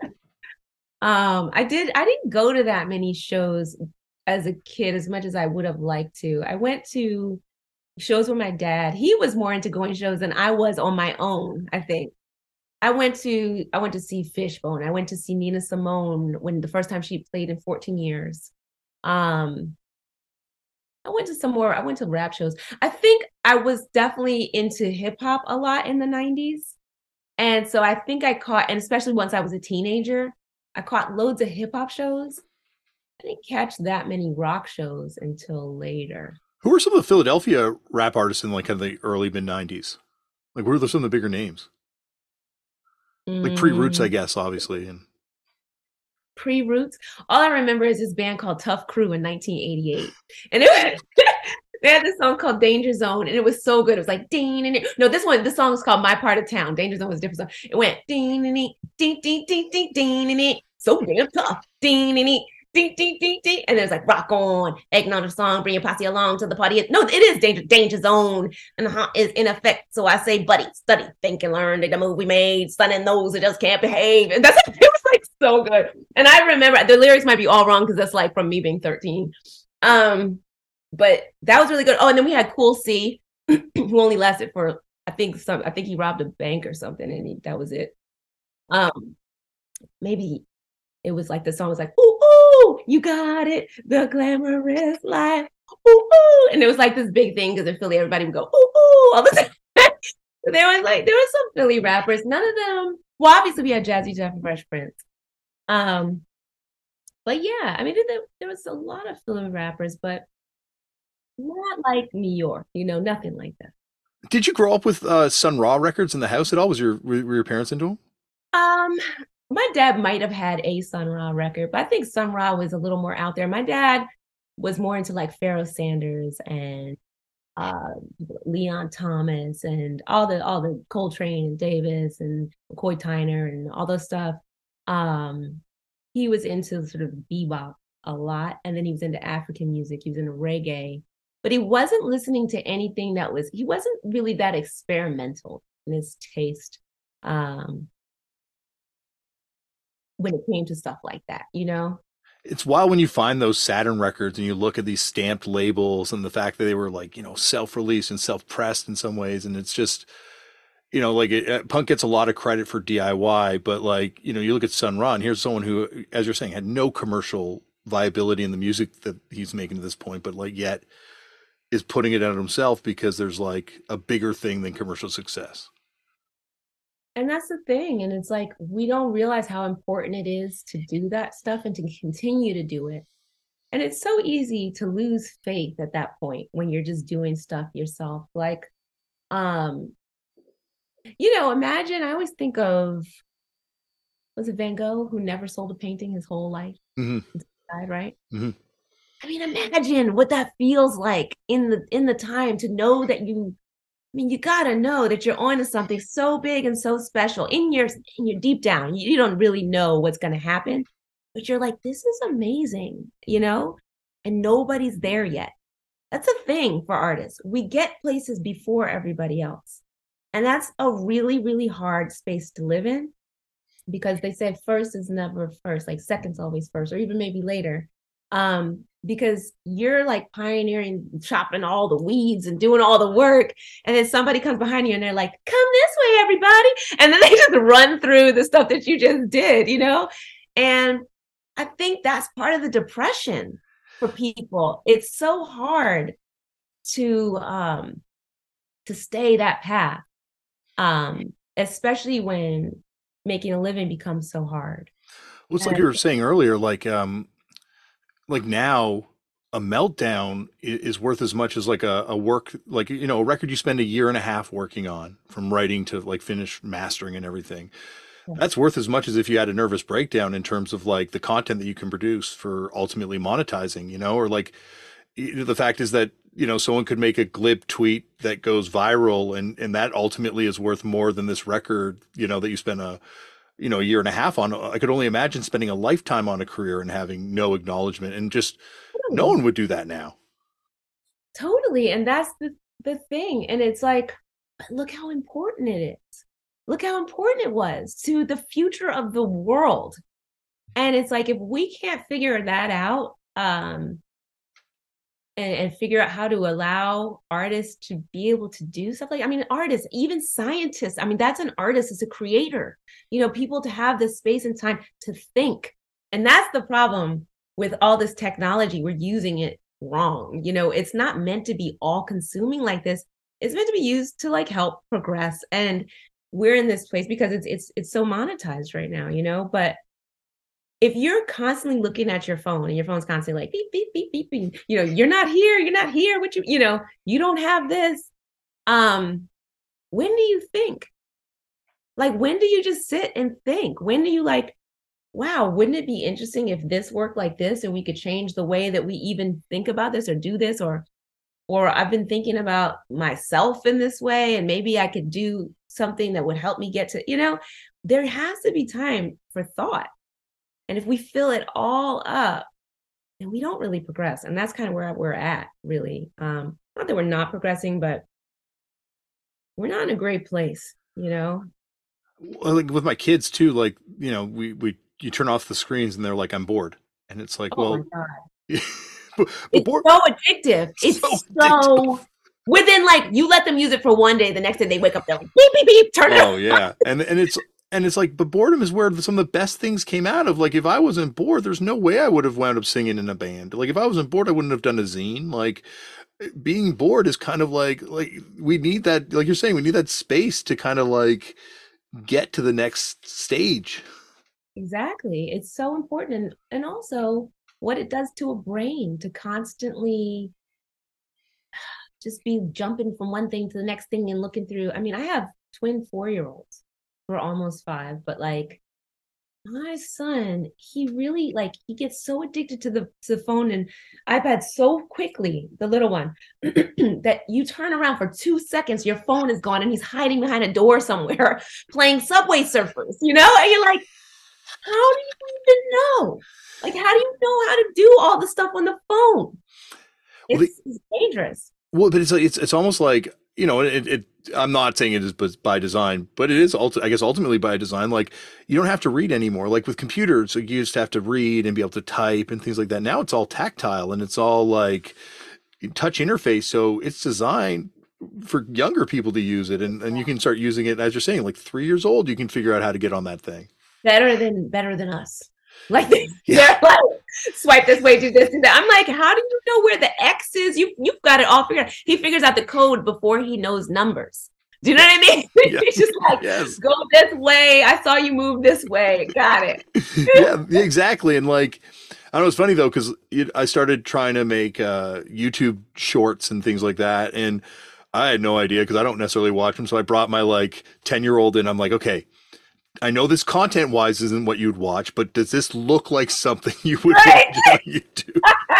um, I did. I didn't go to that many shows as a kid as much as I would have liked to. I went to shows with my dad. He was more into going to shows than I was on my own, I think. I went to I went to see Fishbone. I went to see Nina Simone when the first time she played in fourteen years. Um, I went to some more, I went to rap shows. I think I was definitely into hip hop a lot in the nineties. And so I think I caught, and especially once I was a teenager, I caught loads of hip hop shows. I didn't catch that many rock shows until later. Who were some of the Philadelphia rap artists in like kind of the early mid nineties? Like, where were some of the bigger names? Like Mm. pre-Roots, I guess, obviously. And Pre-Roots. All I remember is this band called Tough Crew in nineteen eighty-eight. And it was, they had this song called Danger Zone, and it was so good. It was like, ding, ding, ding. No, this one, this song is called My Part of Town. Danger Zone was a different song. It went, ding, ding, ding, ding, ding, ding, ding, ding, ding, ding. So damn tough. Ding, ding, ding. Ding, ding, ding, ding. And there's like rock on, egging on the song, bring your posse along to the party. No, it is danger, danger zone. And the huh is in effect. So I say, buddy, study, think and learn that the move we made, stunning those that just can't behave. And that's it was like so good. And I remember the lyrics might be all wrong because that's like from me being thirteen. Um, but that was really good. Oh, and then we had Cool C, who only lasted for I think some I think he robbed a bank or something, and he, that was it. Um, maybe it was like the song was like, ooh, ooh, you got it, the glamorous life, ooh, ooh. And it was like this big thing because in Philly, everybody would go, ooh, ooh, all the time. So there was like, there were some Philly rappers, none of them, well, obviously we had Jazzy Jeff and Fresh Prince. Um, but yeah, I mean, there, there was a lot of Philly rappers, but not like New York, you know, nothing like that. did you grow up with uh, Sun Ra records in the house at all? Was your were, were your parents into them? Um, my dad might have had a Sun Ra record, but I think Sun Ra was a little more out there. My dad was more into like Pharoah Sanders and uh, Leon Thomas and all the all the Coltrane and Davis and McCoy Tyner and all those stuff. Um, he was into sort of bebop a lot, and then he was into African music. He was into reggae, but he wasn't listening to anything that was. He wasn't really that experimental in his taste. Um, when it came to stuff like that, you know? It's wild when you find those Saturn records and you look at these stamped labels and the fact that they were like, you know, self-released and self-pressed in some ways. And it's just, you know, like it, punk gets a lot of credit for D I Y, but like, you know, you look at Sun Ra and here's someone who, as you're saying, had no commercial viability in the music that he's making to this point, but like yet is putting it out himself because there's like a bigger thing than commercial success. And that's the thing. And it's like, we don't realize how important it is to do that stuff and to continue to do it. And it's so easy to lose faith at that point when you're just doing stuff yourself. Like, um, you know, imagine, I always think of, was it Van Gogh who never sold a painting his whole life? Mm-hmm. Died, right? Mm-hmm. I mean, imagine what that feels like in the in the time to know that you, I mean, you gotta know that you're onto something so big and so special in your in your deep down. You, you don't really know what's gonna happen, but you're like, this is amazing, you know? And nobody's there yet. That's a thing for artists. We get places before everybody else. And that's a really, really hard space to live in, because they say first is never first, like second's always first, or even maybe later. Um, because you're like pioneering, chopping all the weeds and doing all the work. And then somebody comes behind you and they're like, come this way, everybody. And then they just run through the stuff that you just did, you know? And I think that's part of the depression for people. It's so hard to, um, to stay that path, um, especially when making a living becomes so hard. Well, it's like you were saying earlier, like, um, like now a meltdown is worth as much as like a, a work, like, you know, a record you spend a year and a half working on, from writing to like finish mastering and everything. That's worth as much as if you had a nervous breakdown in terms of like the content that you can produce for ultimately monetizing, you know, or like the fact is that, you know, someone could make a glib tweet that goes viral, and, and that ultimately is worth more than this record, you know, that you spent a, you know, a year and a half on. I could only imagine spending a lifetime on a career and having no acknowledgement, and just totally. No one would do that now. Totally. And that's the, the thing. And it's like, but look how important it is. Look how important it was to the future of the world. And it's like, if we can't figure that out, um, and, and figure out how to allow artists to be able to do stuff like, I mean, artists, even scientists, I mean, that's an artist, it's a creator, you know, people to have this space and time to think. And that's the problem with all this technology. We're using it wrong. You know, it's not meant to be all consuming like this. It's meant to be used to like help progress. And we're in this place because it's, it's, it's so monetized right now, you know, but if you're constantly looking at your phone and your phone's constantly like beep, beep, beep, beep, beep, you know, you're not here, you're not here, what you, you know, you don't have this. Um, when do you think? Like, when do you just sit and think? When do you like, wow, wouldn't it be interesting if this worked like this and we could change the way that we even think about this or do this, or, or I've been thinking about myself in this way and maybe I could do something that would help me get to, you know, there has to be time for thought. And if we fill it all up, then we don't really progress. And that's kind of where we're at, really. Um, not that we're not progressing, but we're not in a great place, you know? Well, like with my kids too, like, you know, we, we, you turn off the screens and they're like, I'm bored. And it's like, oh well, my God. but, but it's bored, so addictive. It's so, so addictive. Within like, you let them use it for one day, the next day they wake up, they're like, beep, beep, beep, turn it oh, off. yeah. And, and it's, And it's like, but boredom is where some of the best things came out of. Like, if I wasn't bored, there's no way I would have wound up singing in a band. Like, if I wasn't bored, I wouldn't have done a zine. Like, being bored is kind of like, like we need that, like you're saying, we need that space to kind of like get to the next stage. Exactly. It's so important. And, and also what it does to a brain to constantly just be jumping from one thing to the next thing and looking through. I mean, I have twin four-year-olds. We're almost five, but like my son, he really like, he gets so addicted to the, to the phone and iPad so quickly, the little one, that you turn around for two seconds, your phone is gone and he's hiding behind a door somewhere playing Subway Surfers, you know? And you're like, how do you even know? Like, how do you know how to do all the stuff on the phone? It's, well, the, it's dangerous. Well, but it's like, it's, it's almost like, you know, it, it, I'm not saying it is by design, but it is, ulti- I guess, ultimately by design. Like, you don't have to read anymore. Like with computers, like you just have to read and be able to type and things like that. Now it's all tactile and it's all like touch interface. So it's designed for younger people to use it. And, and you can start using it, as you're saying, like three years old, you can figure out how to get on that thing. Better than, better than us. Like, yeah. They're like, swipe this way, do this, do that. I'm like, how do you know where the X is? You, you've got it all figured out. He figures out the code before he knows numbers. Do you know what I mean? Yeah. He's just like, yes. Go this way. I saw you move this way. Got it. Yeah, exactly. And like, I don't know, it's funny though, because I started trying to make uh, YouTube shorts and things like that. And I had no idea because I don't necessarily watch them. So I brought my like ten year old in. I'm like, okay, I know this content wise isn't what you'd watch, but does this look like something you would right. watch on YouTube?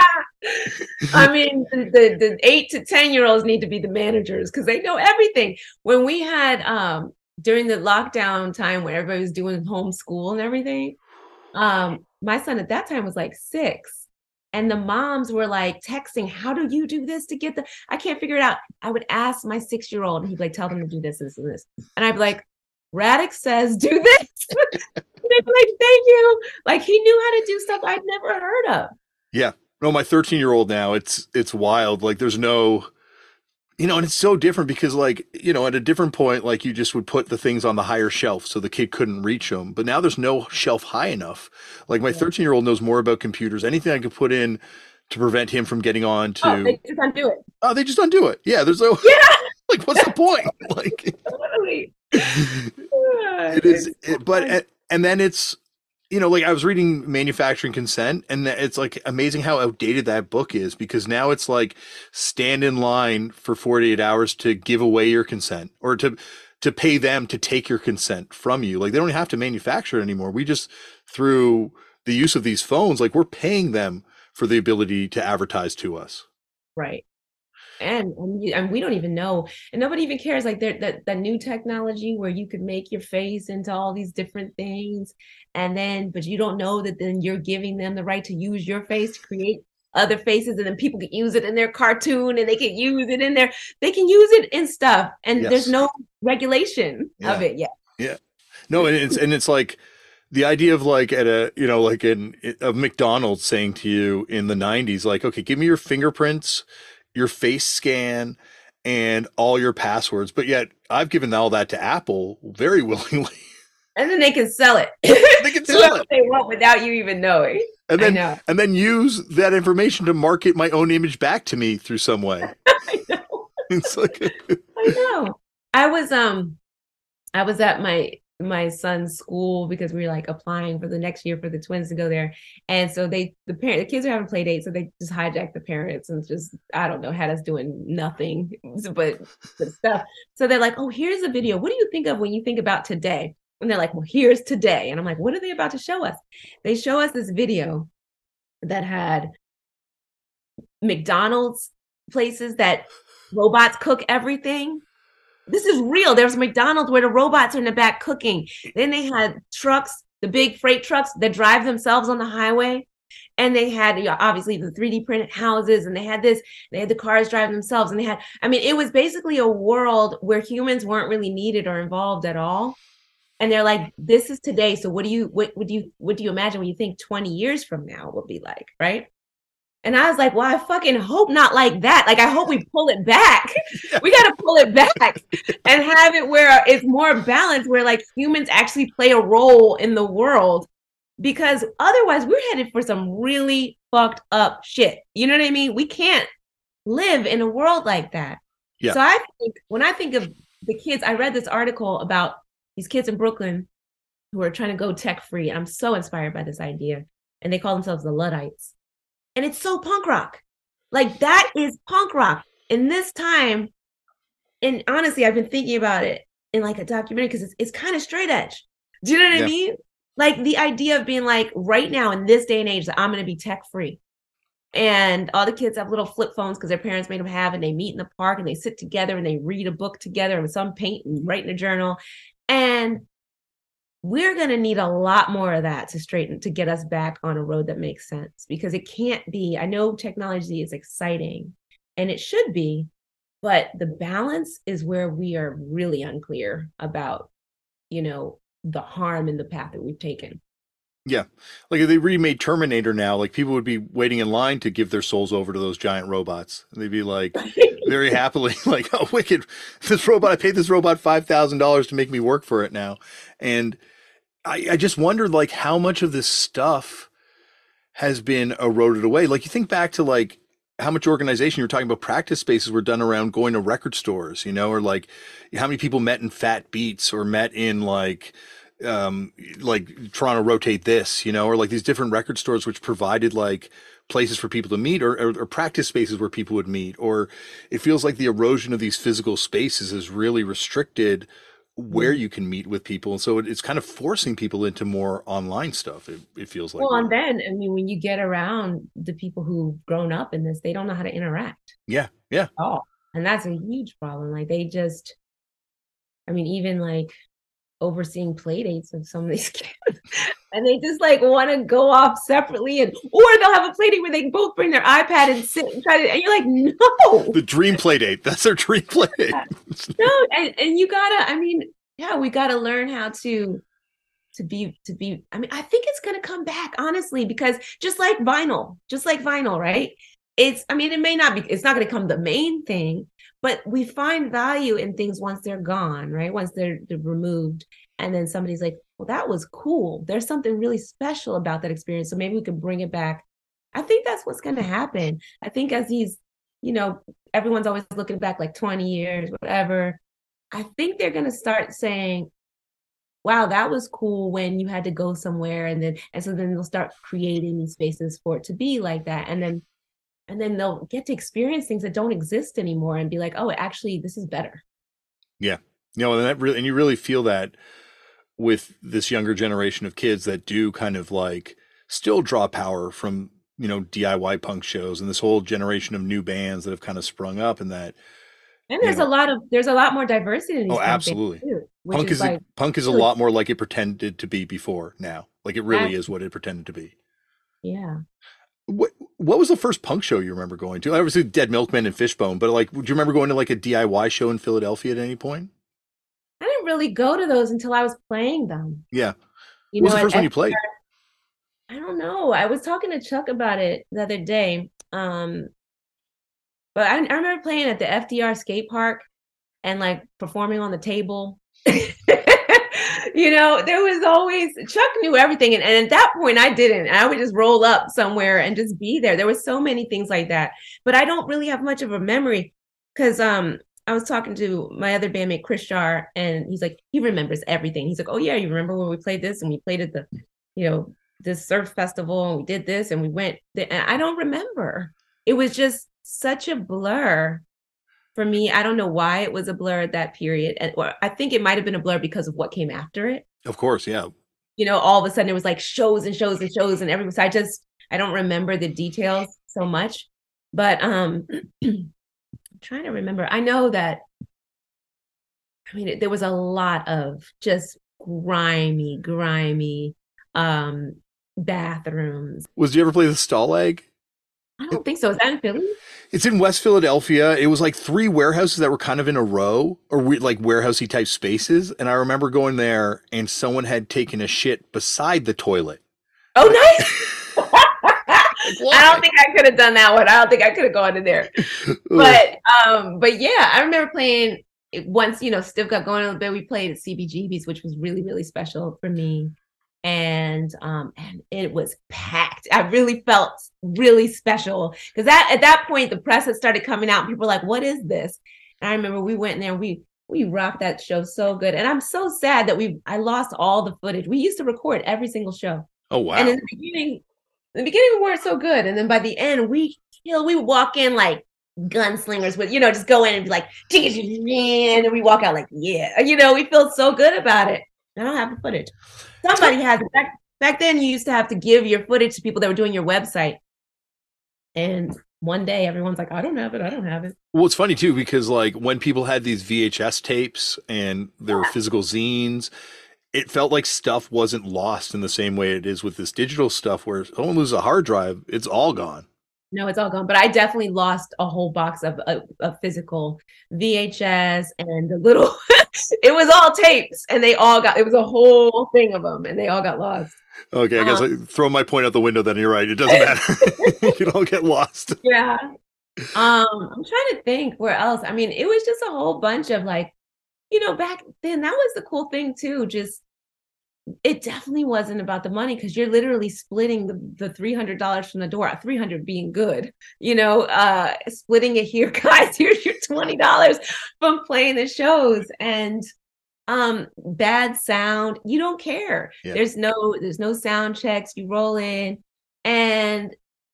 I mean, the, the, the eight to ten year olds need to be the managers because they know everything. When we had, um, during the lockdown time when everybody was doing homeschool and everything, um, my son at that time was like six. And the moms were like texting, how do you do this to get the, I can't figure it out. I would ask my six-year-old and he'd be like, tell them to do this, this, and this. And I'd be like, Radix says, do this. And they'd be like, thank you. Like he knew how to do stuff I'd never heard of. Yeah. No, my thirteen year old now, it's, it's wild. Like there's no, you know, and it's so different because like, you know, at a different point, like you just would put the things on the higher shelf so the kid couldn't reach them. But now there's no shelf high enough. Like my thirteen year old knows more about computers. Anything I could put in to prevent him from getting on to. Oh, they just undo it. Oh, they just undo it. Yeah. There's no, yeah. like, what's the point? Like, totally. it is, it, but, and then it's, you know, like I was reading Manufacturing Consent and it's like amazing how outdated that book is because now it's like stand in line for forty-eight hours to give away your consent or to, to pay them to take your consent from you. Like they don't have to manufacture it anymore. We just, through the use of these phones, like we're paying them for the ability to advertise to us. Right. And, and, you, and we don't even know, and nobody even cares. Like that that new technology where you could make your face into all these different things, and then but you don't know that then you're giving them the right to use your face to create other faces, and then people can use it in their cartoon, and they can use it in their they can use it in stuff, and yes. There's no regulation yeah. of it yet. Yeah, no, and it's and it's like. The idea of like at a, you know, like in of McDonald's saying to you in the nineties, like, okay, give me your fingerprints, your face scan, and all your passwords. But yet I've given all that to Apple very willingly. And then they can sell it. They can sell it. They want without you even knowing. And then, I know. and then use that information to market my own image back to me through some way. I know. It's like I know. I was um I was at my my son's school because we were like applying for the next year for the twins to go there. And so they, the parent, the kids are having play dates. So they just hijacked the parents and just, I don't know, had us doing nothing but, but stuff. So they're like, oh, here's a video. What do you think of when you think about today? And they're like, well, here's today. And I'm like, what are they about to show us? They show us this video that had McDonald's places that robots cook everything. This is real. There's McDonald's where the robots are in the back cooking. Then they had trucks, the big freight trucks that drive themselves on the highway. And they had, you know, obviously the three D printed houses, and they had this, they had the cars drive themselves. And they had, I mean, it was basically a world where humans weren't really needed or involved at all. And they're like, this is today. So what do you, what would you, what do you imagine when you think twenty years from now will be like, right? And I was like, well, I fucking hope not like that. Like, I hope we pull it back. We got to pull it back and have it where it's more balanced, where like humans actually play a role in the world, because otherwise we're headed for some really fucked up shit. You know what I mean? We can't live in a world like that. Yeah. So I think when I think of the kids, I read this article about these kids in Brooklyn who are trying to go tech free. I'm so inspired by this idea. And they call themselves the Luddites. And it's so punk rock. Like that is punk rock in this time. And honestly, I've been thinking about it in like a documentary because it's, it's kind of straight edge. Do you know what yeah. I mean? Like the idea of being like right now in this day and age that I'm going to be tech free. And all the kids have little flip phones because their parents made them have, and they meet in the park and they sit together and they read a book together, and some paint and write in a journal. And we're going to need a lot more of that to straighten, to get us back on a road that makes sense, because it can't be, I know technology is exciting and it should be, but the balance is where we are really unclear about, you know, the harm in the path that we've taken. Yeah. Like if they remade Terminator now, like people would be waiting in line to give their souls over to those giant robots. And they'd be like very happily like, oh, wicked, this robot, I paid this robot five thousand dollars to make me work for it now. And I, I just wondered like how much of this stuff has been eroded away. Like you think back to like how much organization, you're talking about practice spaces were done around going to record stores, you know, or like how many people met in Fat Beats or met in like, um, like Toronto Rotate This, you know, or like these different record stores, which provided like places for people to meet, or, or, or practice spaces where people would meet. Or it feels like the erosion of these physical spaces has really restricted where you can meet with people. And so it, it's kind of forcing people into more online stuff. It, it feels like. Well, and then, I mean, when you get around the people who've grown up in this, they don't know how to interact. Yeah. Yeah. Oh, and that's a huge problem. Like they just, I mean, even like overseeing play dates of some of these kids. And they just like want to go off separately, and or they'll have a play date where they both bring their iPad and sit and try to, and you're like, no. The dream play date. That's their dream play date. No, and, and you gotta, I mean, yeah, we gotta learn how to to be to be, I mean, I think it's gonna come back, honestly, because just like vinyl, just like vinyl, right? It's, I mean, it may not be, it's not gonna become the main thing, but we find value in things once they're gone, right? Once they're, they're removed. And then somebody's like, well, that was cool. There's something really special about that experience. So maybe we can bring it back. I think that's what's going to happen. I think as these, you know, everyone's always looking back like twenty years, whatever. I think they're going to start saying, wow, that was cool when you had to go somewhere. And then, and so then they'll start creating these spaces for it to be like that. And then, and then they'll get to experience things that don't exist anymore and be like, oh, actually, this is better. Yeah. You know, and that really, and you really feel that with this younger generation of kids that do kind of like still draw power from, you know, D I Y punk shows and this whole generation of new bands that have kind of sprung up, and that. And there's know, a lot of, there's a lot more diversity in these. Oh, absolutely. Too, punk is, is like, a, punk is a lot more like it pretended to be before now. Like it really absolutely. is what it pretended to be. Yeah. What What was the first punk show you remember going to? Obviously Dead Milkmen and Fishbone, but like, do you remember going to like a D I Y show in Philadelphia at any point? I didn't really go to those until I was playing them. Yeah. You what was know, the first one you played? I don't know. I was talking to Chuck about it the other day. Um, but I, I remember playing at the F D R skate park and like performing on the table. You know, there was always, Chuck knew everything. And, and at that point I didn't. I would just roll up somewhere and just be there. There was so many things like that, but I don't really have much of a memory because um, I was talking to my other bandmate, Chris Shar, and he's like, he remembers everything. He's like, oh yeah, you remember when we played this and we played at the, you know, this surf festival and we did this and we went there. And I don't remember. It was just such a blur for me. I don't know why it was a blur at that period. And or I think it might have been a blur because of what came after it. Of course, yeah. You know, all of a sudden it was like shows and shows and shows and everything. So I just, I don't remember the details so much. But um, I'm trying to remember. I know that, I mean, it, there was a lot of just grimy, grimy um, bathrooms. Was you ever play the Stalag? I don't think so. Is that in Philly? It's in West Philadelphia. It was like three warehouses that were kind of in a row, or we, like warehousey type spaces. And I remember going there and someone had taken a shit beside the toilet. Oh, nice. I don't think I could have done that one. I don't think I could have gone in there. But um, but yeah, I remember playing once, you know, Stiff got going a little bit. We played at C B G B's, which was really, really special for me. And um, and it was packed. I really felt really special because that at that point the press had started coming out and people were like, what is this? And I remember we went in there and we we rocked that show so good. And I'm so sad that we I lost all the footage. We used to record every single show. Oh wow. And in the beginning, in the beginning we weren't so good. And then by the end, we kill, we would walk in like gunslingers with, you know, just go in and be like, and then we walk out like, yeah, you know, we feel so good about it. I don't have the footage. Somebody has it. Back, back then, you used to have to give your footage to people that were doing your website. And one day, everyone's like, I don't have it. I don't have it. Well, it's funny, too, because like when people had these V H S tapes and there were physical zines, it felt like stuff wasn't lost in the same way it is with this digital stuff where someone loses a hard drive, it's all gone. No, it's all gone. But I definitely lost a whole box of, of, of physical V H S and the little, it was all tapes and they all got, it was a whole thing of them and they all got lost. Okay, I guess um, I throw my point out the window then. You're right. It doesn't matter. You don't get lost. Yeah. Um, I'm trying to think where else. I mean, it was just a whole bunch of like, you know, back then that was the cool thing too. Just it definitely wasn't about the money because you're literally splitting the, the three hundred dollars from the door, three hundred being good, you know, uh, splitting it here, guys, here's your twenty dollars from playing the shows and um, bad sound. You don't care. Yeah. There's no, there's no sound checks. You roll in and,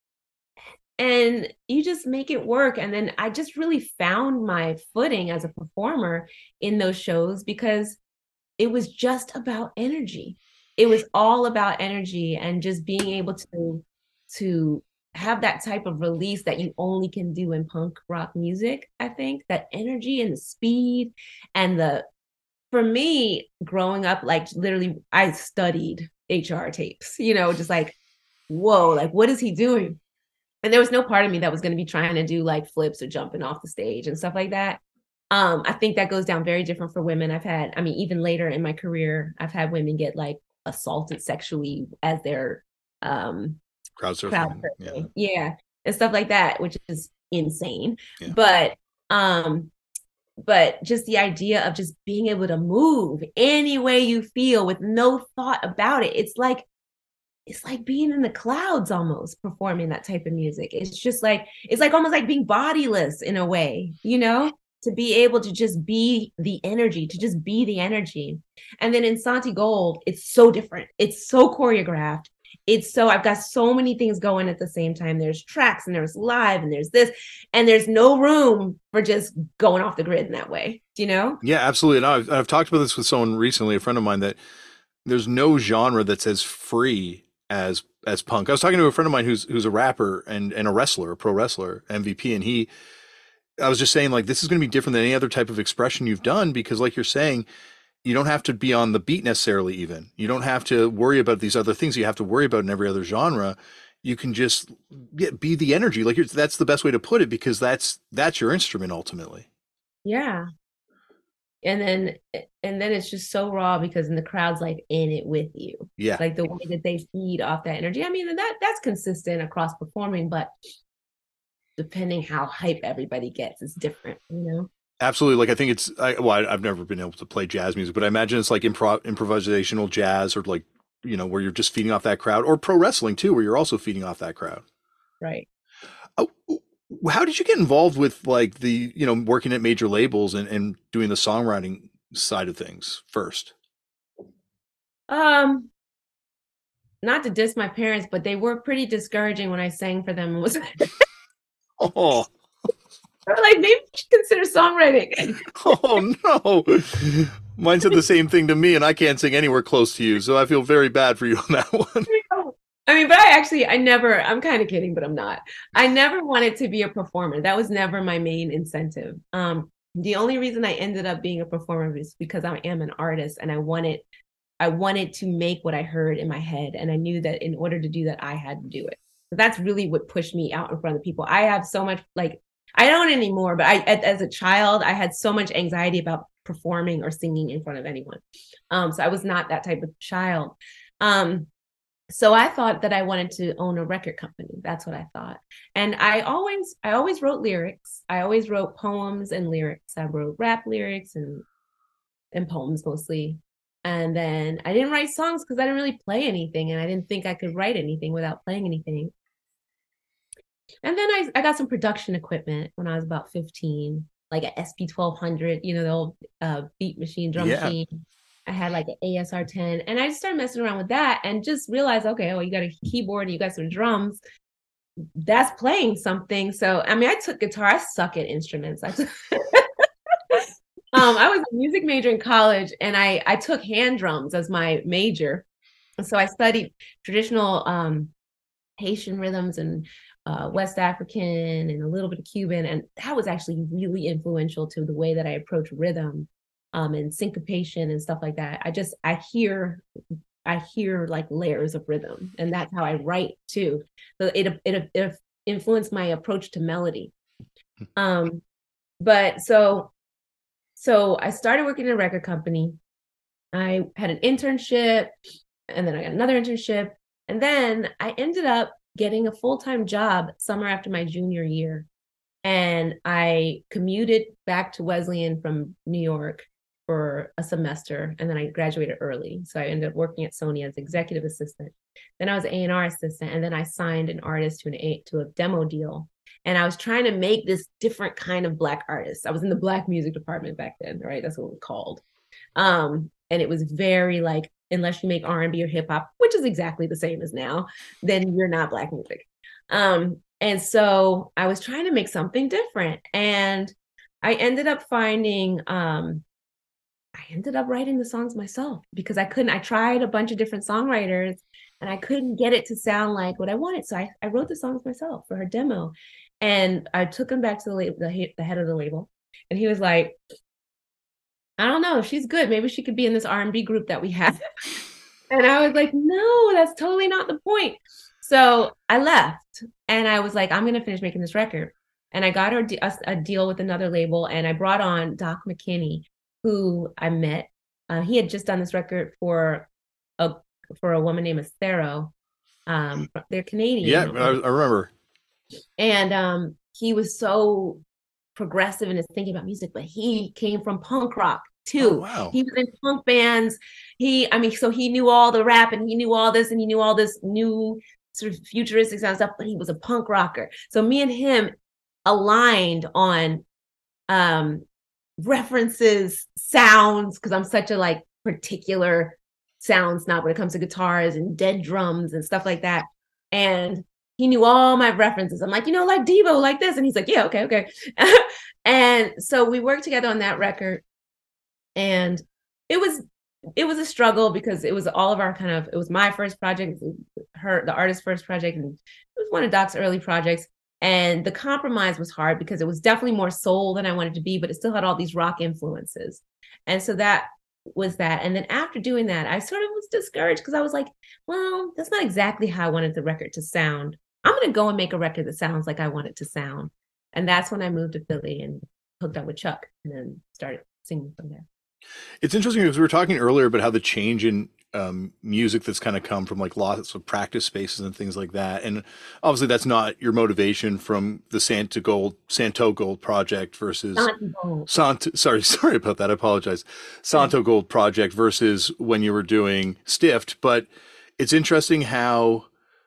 and you just make it work. And then I just really found my footing as a performer in those shows because it was just about energy. It was all about energy and just being able to, to have that type of release that you only can do in punk rock music. I think that energy and the speed and the, for me, growing up, like literally, I studied H R tapes, you know, just like, whoa, like, what is he doing? And there was no part of me that was going to be trying to do like flips or jumping off the stage and stuff like that. Um, I think that goes down very different for women. I've had, I mean, even later in my career, I've had women get like assaulted sexually as their um, crowd surfing, crowd yeah. yeah, and stuff like that, which is insane. Yeah. But um, but just the idea of just being able to move any way you feel with no thought about it, it's like it's like being in the clouds almost, performing that type of music. It's just like, it's like almost like being bodiless in a way, you know, to be able to just be the energy, to just be the energy. And then in Santigold, it's so different. It's so choreographed. It's so, I've got so many things going at the same time. There's tracks and there's live and there's this, and there's no room for just going off the grid in that way, you know? Yeah, absolutely. And I've, I've talked about this with someone recently, a friend of mine, that there's no genre that's as free as as punk. I was talking to a friend of mine who's who's a rapper and and a wrestler, a pro wrestler, M V P, and he, I was just saying, like, this is going to be different than any other type of expression you've done, because like you're saying, you don't have to be on the beat necessarily. Even you don't have to worry about these other things you have to worry about in every other genre. You can just yeah, be the energy. Like, you're, that's the best way to put it, because that's that's your instrument ultimately. Yeah. And then, and then it's just so raw, because in the crowd's like in it with you. Yeah. Like the way that they feed off that energy. I mean, that that's consistent across performing, but depending how hype everybody gets is different, you know? Absolutely. Like, I think it's, I, well, I, I've never been able to play jazz music, but I imagine it's like improv, improvisational jazz, or like, you know, where you're just feeding off that crowd, or pro wrestling too, where you're also feeding off that crowd. Right. Oh, how did you get involved with like the, you know, working at major labels and, and doing the songwriting side of things first? Um, not to diss my parents, but they were pretty discouraging when I sang for them. It was oh, they were like, maybe you should consider songwriting. oh no. Mine said the same thing to me, and I can't sing anywhere close to you, so I feel very bad for you on that one. I mean, but I actually, I never, I'm kind of kidding, but I'm not. I never wanted to be a performer. That was never my main incentive. Um, the only reason I ended up being a performer is because I am an artist, and I wanted, I wanted to make what I heard in my head. And I knew that in order to do that, I had to do it. So that's really what pushed me out in front of people. I have so much, like, I don't anymore, but I, as a child, I had so much anxiety about performing or singing in front of anyone. Um, so I was not that type of child. Um, So I thought that I wanted to own a record company. That's what I thought. And I always, I always wrote lyrics. I always wrote poems and lyrics. I wrote rap lyrics and, and poems mostly. And then I didn't write songs because I didn't really play anything. And I didn't think I could write anything without playing anything. And then I, I got some production equipment when I was about fifteen, like an S P twelve hundred, you know, the old uh, beat machine, drum Yeah. machine. I had like an A S R ten, and I just started messing around with that and just realized, okay, oh, you got a keyboard and you got some drums. That's playing something. So, I mean, I took guitar. I suck at instruments. I took um, I was a music major in college, and I, I took hand drums as my major. So I studied traditional um, Haitian rhythms and uh, West African and a little bit of Cuban. And that was actually really influential to the way that I approach rhythm. Um, and syncopation and stuff like that. I just, I hear, I hear like layers of rhythm, and that's how I write too. So it, it, it influenced my approach to melody. Um, but so, so I started working in a record company. I had an internship, and then I got another internship. And then I ended up getting a full-time job summer after my junior year. And I commuted back to Wesleyan from New York for a semester, and then I graduated early. So I ended up working at Sony as executive assistant. Then I was an A and R assistant, and then I signed an artist to an a to a demo deal. And I was trying to make this different kind of Black artist. I was in the Black music department back then, right? That's what it was called. Um, and it was very like, unless you make R and B or hip hop, which is exactly the same as now, then you're not Black music. Um, and so I was trying to make something different, and I ended up finding. Um, I ended up writing the songs myself, because I couldn't, I tried a bunch of different songwriters and I couldn't get it to sound like what I wanted. So I, I wrote the songs myself for her demo, and I took him back to the, the, the head of the label, and he was like, I don't know. know, she's good. Maybe she could be in this R and B group that we have. And I was like, no, that's totally not the point. So I left and I was like, I'm going to finish making this record. And I got her a, a deal with another label, and I brought on Doc McKinney, who I met. Uh, he had just done this record for a for a woman named Estero. Um, they're Canadian. Yeah, I, I remember. And um, he was so progressive in his thinking about music, but he came from punk rock too. Oh, wow. He was in punk bands. He, I mean, so he knew all the rap and he knew all this and he knew all this new sort of futuristic sound stuff, but he was a punk rocker. So me and him aligned on um, references, sounds, because I'm such a like particular sound snob when it comes to guitars and dead drums and stuff like that. And he knew all my references. I'm like, you know, like Devo, like this. And he's like, yeah, okay, okay. And so we worked together on that record. And it was it was a struggle because it was all of our kind of, it was my first project, her, the artist's first project, and it was one of Doc's early projects. And the compromise was hard because it was definitely more soul than I wanted to be, but it still had all these rock influences. And so that was that. And then after doing that, I sort of was discouraged because I was like, well, that's not exactly how I wanted the record to sound. I'm going to go and make a record that sounds like I want it to sound. And that's when I moved to Philly and hooked up with Chuck and then started singing from there. It's interesting because we were talking earlier about how the change in um, music that's kind of come from like lots of practice spaces and things like that. And obviously that's not your motivation from the Santa Gold, Santo Gold project versus Santo, sorry, sorry about that. I apologize. Santo yeah. Gold project versus when you were doing Stiffed. But it's interesting how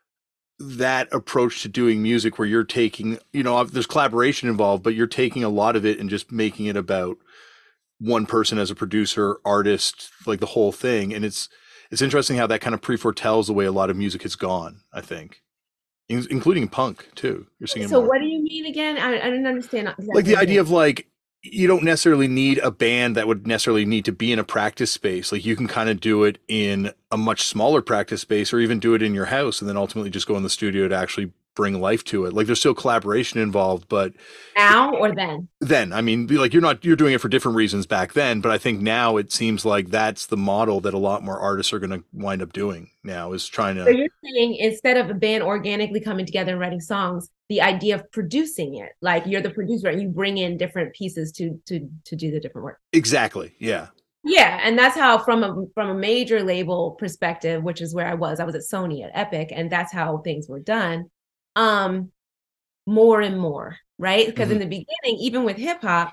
that approach to doing music where you're taking, you know, there's collaboration involved, but you're taking a lot of it and just making it about one person as a producer, artist, like the whole thing. And it's, it's interesting how that kind of pre-foretells the way a lot of music has gone, I think, in, including punk too. You're singing. So more. What do you mean again? I, I didn't understand. Exactly like the idea of like, you don't necessarily need a band that would necessarily need to be in a practice space. Like you can kind of do it in a much smaller practice space or even do it in your house and then ultimately just go in the studio to actually bring life to it. Like there's still collaboration involved, but now or then? Then, I mean, like you're not, you're doing it for different reasons back then, but I think now it seems like that's the model that a lot more artists are going to wind up doing now is trying to. So you're saying instead of a band organically coming together and writing songs, the idea of producing it, like you're the producer and you bring in different pieces to, to, to do the different work. Exactly. Yeah. Yeah. And that's how from a, from a major label perspective, which is where I was, I was at Sony at Epic, and that's how things were done. Um, more and more, right? Because mm-hmm. in the beginning, even with hip hop,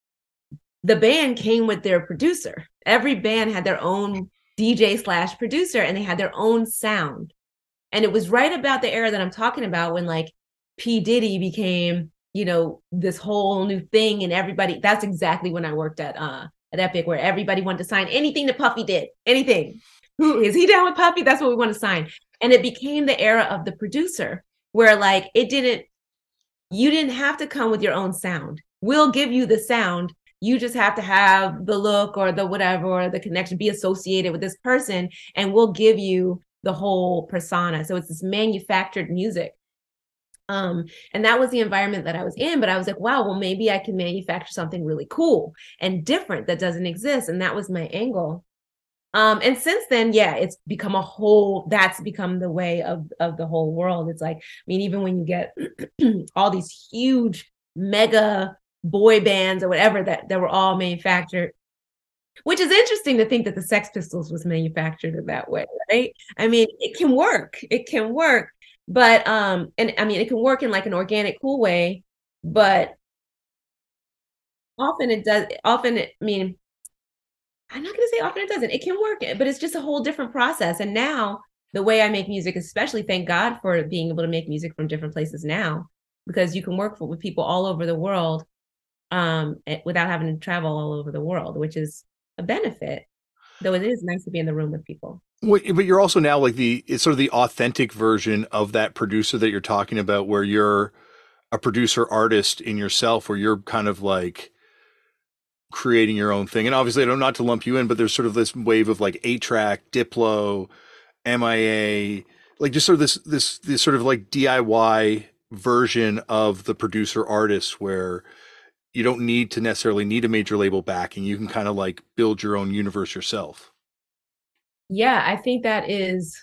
the band came with their producer. Every band had their own D J slash producer, and they had their own sound. And it was right about the era that I'm talking about when like P. Diddy became, you know, this whole new thing, and everybody. That's exactly when I worked at uh at Epic, where everybody wanted to sign anything that Puffy did, anything. Who is he down with Puffy? That's what we want to sign. And it became the era of the producer, where like it didn't, you didn't have to come with your own sound. We'll give you the sound. You just have to have the look or the whatever, or the connection, be associated with this person, and we'll give you the whole persona. So it's this manufactured music. Um, and that was the environment that I was in, but I was like, wow, well, maybe I can manufacture something really cool and different that doesn't exist. And that was my angle. Um, and since then, yeah, it's become a whole, that's become the way of, of the whole world. It's like, I mean, even when you get all these huge mega boy bands or whatever that, that were all manufactured, which is interesting to think that the Sex Pistols was manufactured in that way, right? I mean, it can work, it can work, but, um, and I mean, it can work in like an organic, cool way, but often it does, often, it, I mean, I'm not going to say often it doesn't. It can work, but it's just a whole different process. And now the way I make music, especially thank God for being able to make music from different places now, because you can work for, with people all over the world um, without having to travel all over the world, which is a benefit, though it is nice to be in the room with people. But you're also now like the, it's sort of the authentic version of that producer that you're talking about, where you're a producer artist in yourself, where you're kind of like creating your own thing. And obviously I don't, not to lump you in, but there's sort of this wave of like A-Track, Diplo, M I A, like just sort of this, this, this sort of like D I Y version of the producer artist, where you don't need to necessarily need a major label backing. You can kind of like build your own universe yourself. Yeah, I think that is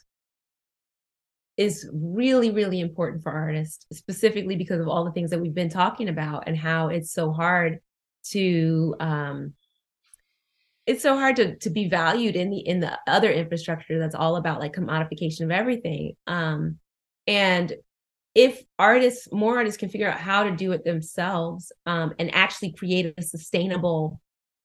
is really, really important for artists, specifically because of all the things that we've been talking about and how it's so hard to um it's so hard to to be valued in the in the other infrastructure that's all about like commodification of everything. Um and if artists, more artists can figure out how to do it themselves, um, and actually create a sustainable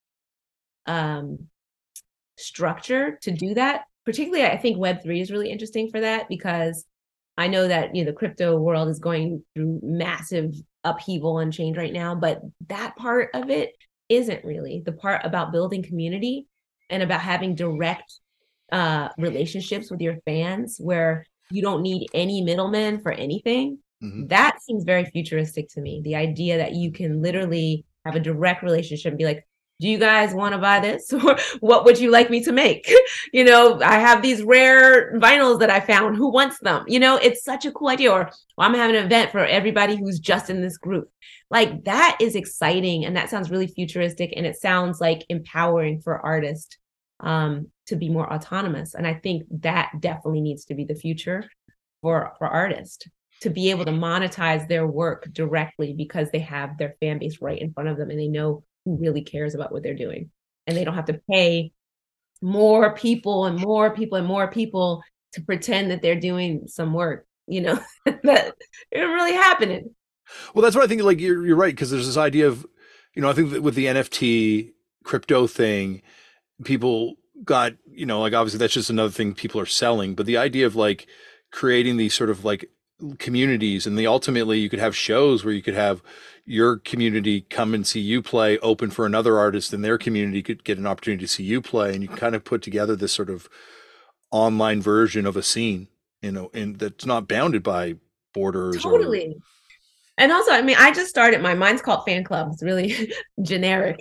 um, structure to do that, particularly I think Web three is really interesting for that, because I know that, you know, the crypto world is going through massive upheaval and change right now, but that part of it isn't really the part about building community and about having direct uh, relationships with your fans where you don't need any middlemen for anything. Mm-hmm. That seems very futuristic to me. The idea that you can literally have a direct relationship and be like, do you guys want to buy this? Or what would you like me to make? You know, I have these rare vinyls that I found. Who wants them? You know, it's such a cool idea. Or well, I'm having an event for everybody who's just in this group. Like, that is exciting. And that sounds really futuristic. And it sounds like empowering for artists um, to be more autonomous. And I think that definitely needs to be the future for, for artists, to be able to monetize their work directly because they have their fan base right in front of them and they know who really cares about what they're doing. And they don't have to pay more people and more people and more people to pretend that they're doing some work, you know, that isn't really happening. Well, that's what I think, like, you're, you're right. Cause there's this idea of, you know, I think that with the N F T crypto thing, people got, you know, like, obviously that's just another thing people are selling, but the idea of like creating these sort of like communities, and the ultimately you could have shows where you could have your community come and see you play, open for another artist in their community could get an opportunity to see you play, and you kind of put together this sort of online version of a scene, you know, and that's not bounded by borders. Totally. Or... And also, I mean, I just started, my mine's called Fan Club. It's really generic,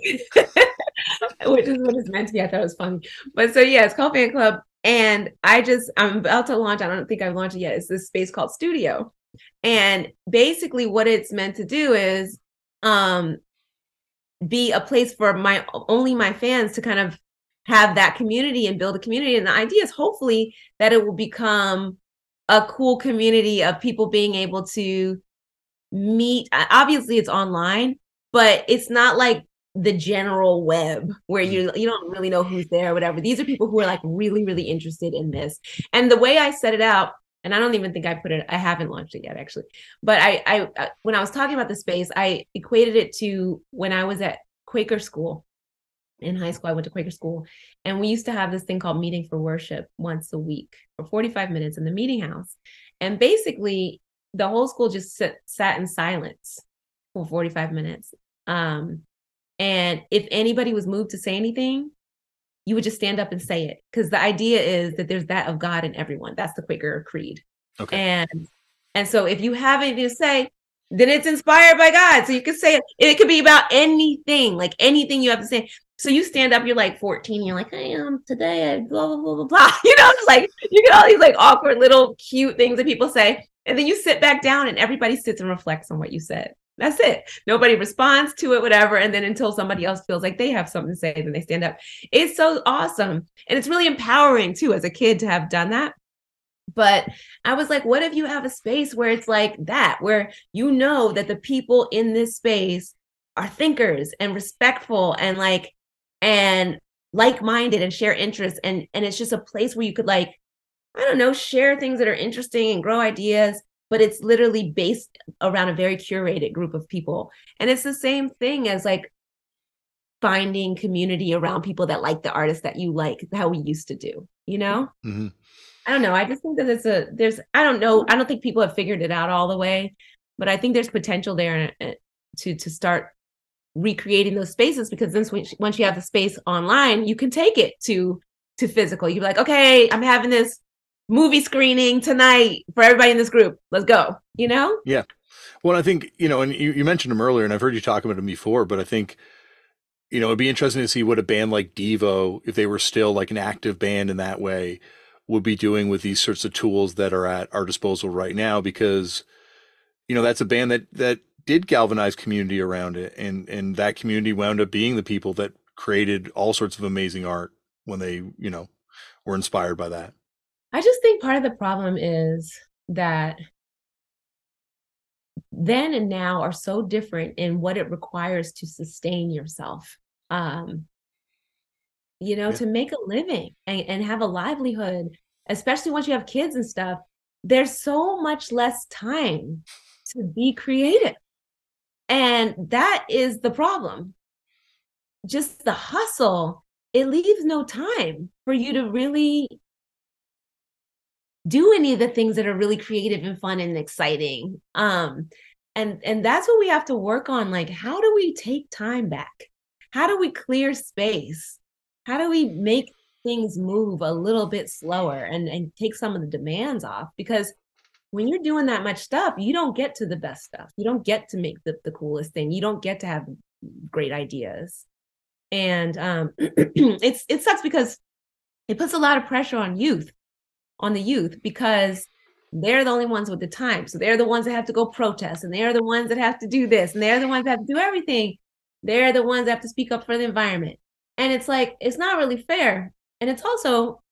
which is what it's meant to be. I thought it was funny. But so, yeah, it's called Fan Club. And I just, I'm about to launch, I don't think I've launched it yet. It's this space called Studio. And basically what it's meant to do is um, be a place for my, only my fans to kind of have that community and build a community. And the idea is hopefully that it will become a cool community of people being able to meet. Obviously it's online, but it's not like the general web where you you don't really know who's there or whatever. These are people who are like really, really interested in this. And the way I set it out, and I don't even think I put it, I haven't launched it yet actually, but I, I when I was talking about the space, I equated it to when I was at Quaker school. In high school, I went to Quaker school, and we used to have this thing called Meeting for Worship once a week for forty-five minutes in the meeting house. And basically the whole school just sit, sat in silence for forty-five minutes. Um, And if anybody was moved to say anything, you would just stand up and say it. Because the idea is that there's that of God in everyone. That's the Quaker creed. Okay. And and so if you have anything to say, then it's inspired by God. So you can say it. It could be about anything, like anything you have to say. So you stand up, you're like fourteen, you're like, hey, um, today I blah, blah, blah, blah, blah. You know, it's like you get all these like awkward little cute things that people say. And then you sit back down and everybody sits and reflects on what you said. That's it. Nobody responds to it, whatever. And then until somebody else feels like they have something to say, then they stand up. It's so awesome. And it's really empowering too, as a kid, to have done that. But I was like, what if you have a space where it's like that, where you know that the people in this space are thinkers and respectful and like, and like-minded and share interests. And, and it's just a place where you could like, I don't know, share things that are interesting and grow ideas. But it's literally based around a very curated group of people. And it's the same thing as like finding community around people that like the artists that you like, how we used to do, you know? Mm-hmm. I don't know. I just think that it's a, there's, I don't know. I don't think people have figured it out all the way, but I think there's potential there to, to start recreating those spaces, because then once you have the space online, you can take it to, to physical. You're like, okay, I'm having this movie screening tonight for everybody in this group. Let's go, you know? Yeah. Well, I think, you know, and you, you mentioned him earlier, and I've heard you talk about him before, but I think, you know, it'd be interesting to see what a band like Devo, if they were still like an active band in that way, would be doing with these sorts of tools that are at our disposal right now, because, you know, that's a band that, that did galvanize community around it, and and that community wound up being the people that created all sorts of amazing art when they, you know, were inspired by that. I just think part of the problem is that then and now are so different in what it requires to sustain yourself. Um, you know, Yeah. to make a living and, and have a livelihood, especially once you have kids and stuff, there's so much less time to be creative. And that is the problem. Just the hustle, it leaves no time for you to really do any of the things that are really creative and fun and exciting. Um, and, and that's what we have to work on. Like, how do we take time back? How do we clear space? How do we make things move a little bit slower and, and take some of the demands off? Because when you're doing that much stuff, you don't get to the best stuff. You don't get to make the, the coolest thing. You don't get to have great ideas. And um, it's it sucks because it puts a lot of pressure on youth, on the youth, because they're the only ones with the time. So they're the ones that have to go protest, and they're the ones that have to do this, and they're the ones that have to do everything. They're the ones that have to speak up for the environment. And it's like, it's not really fair. And it's also,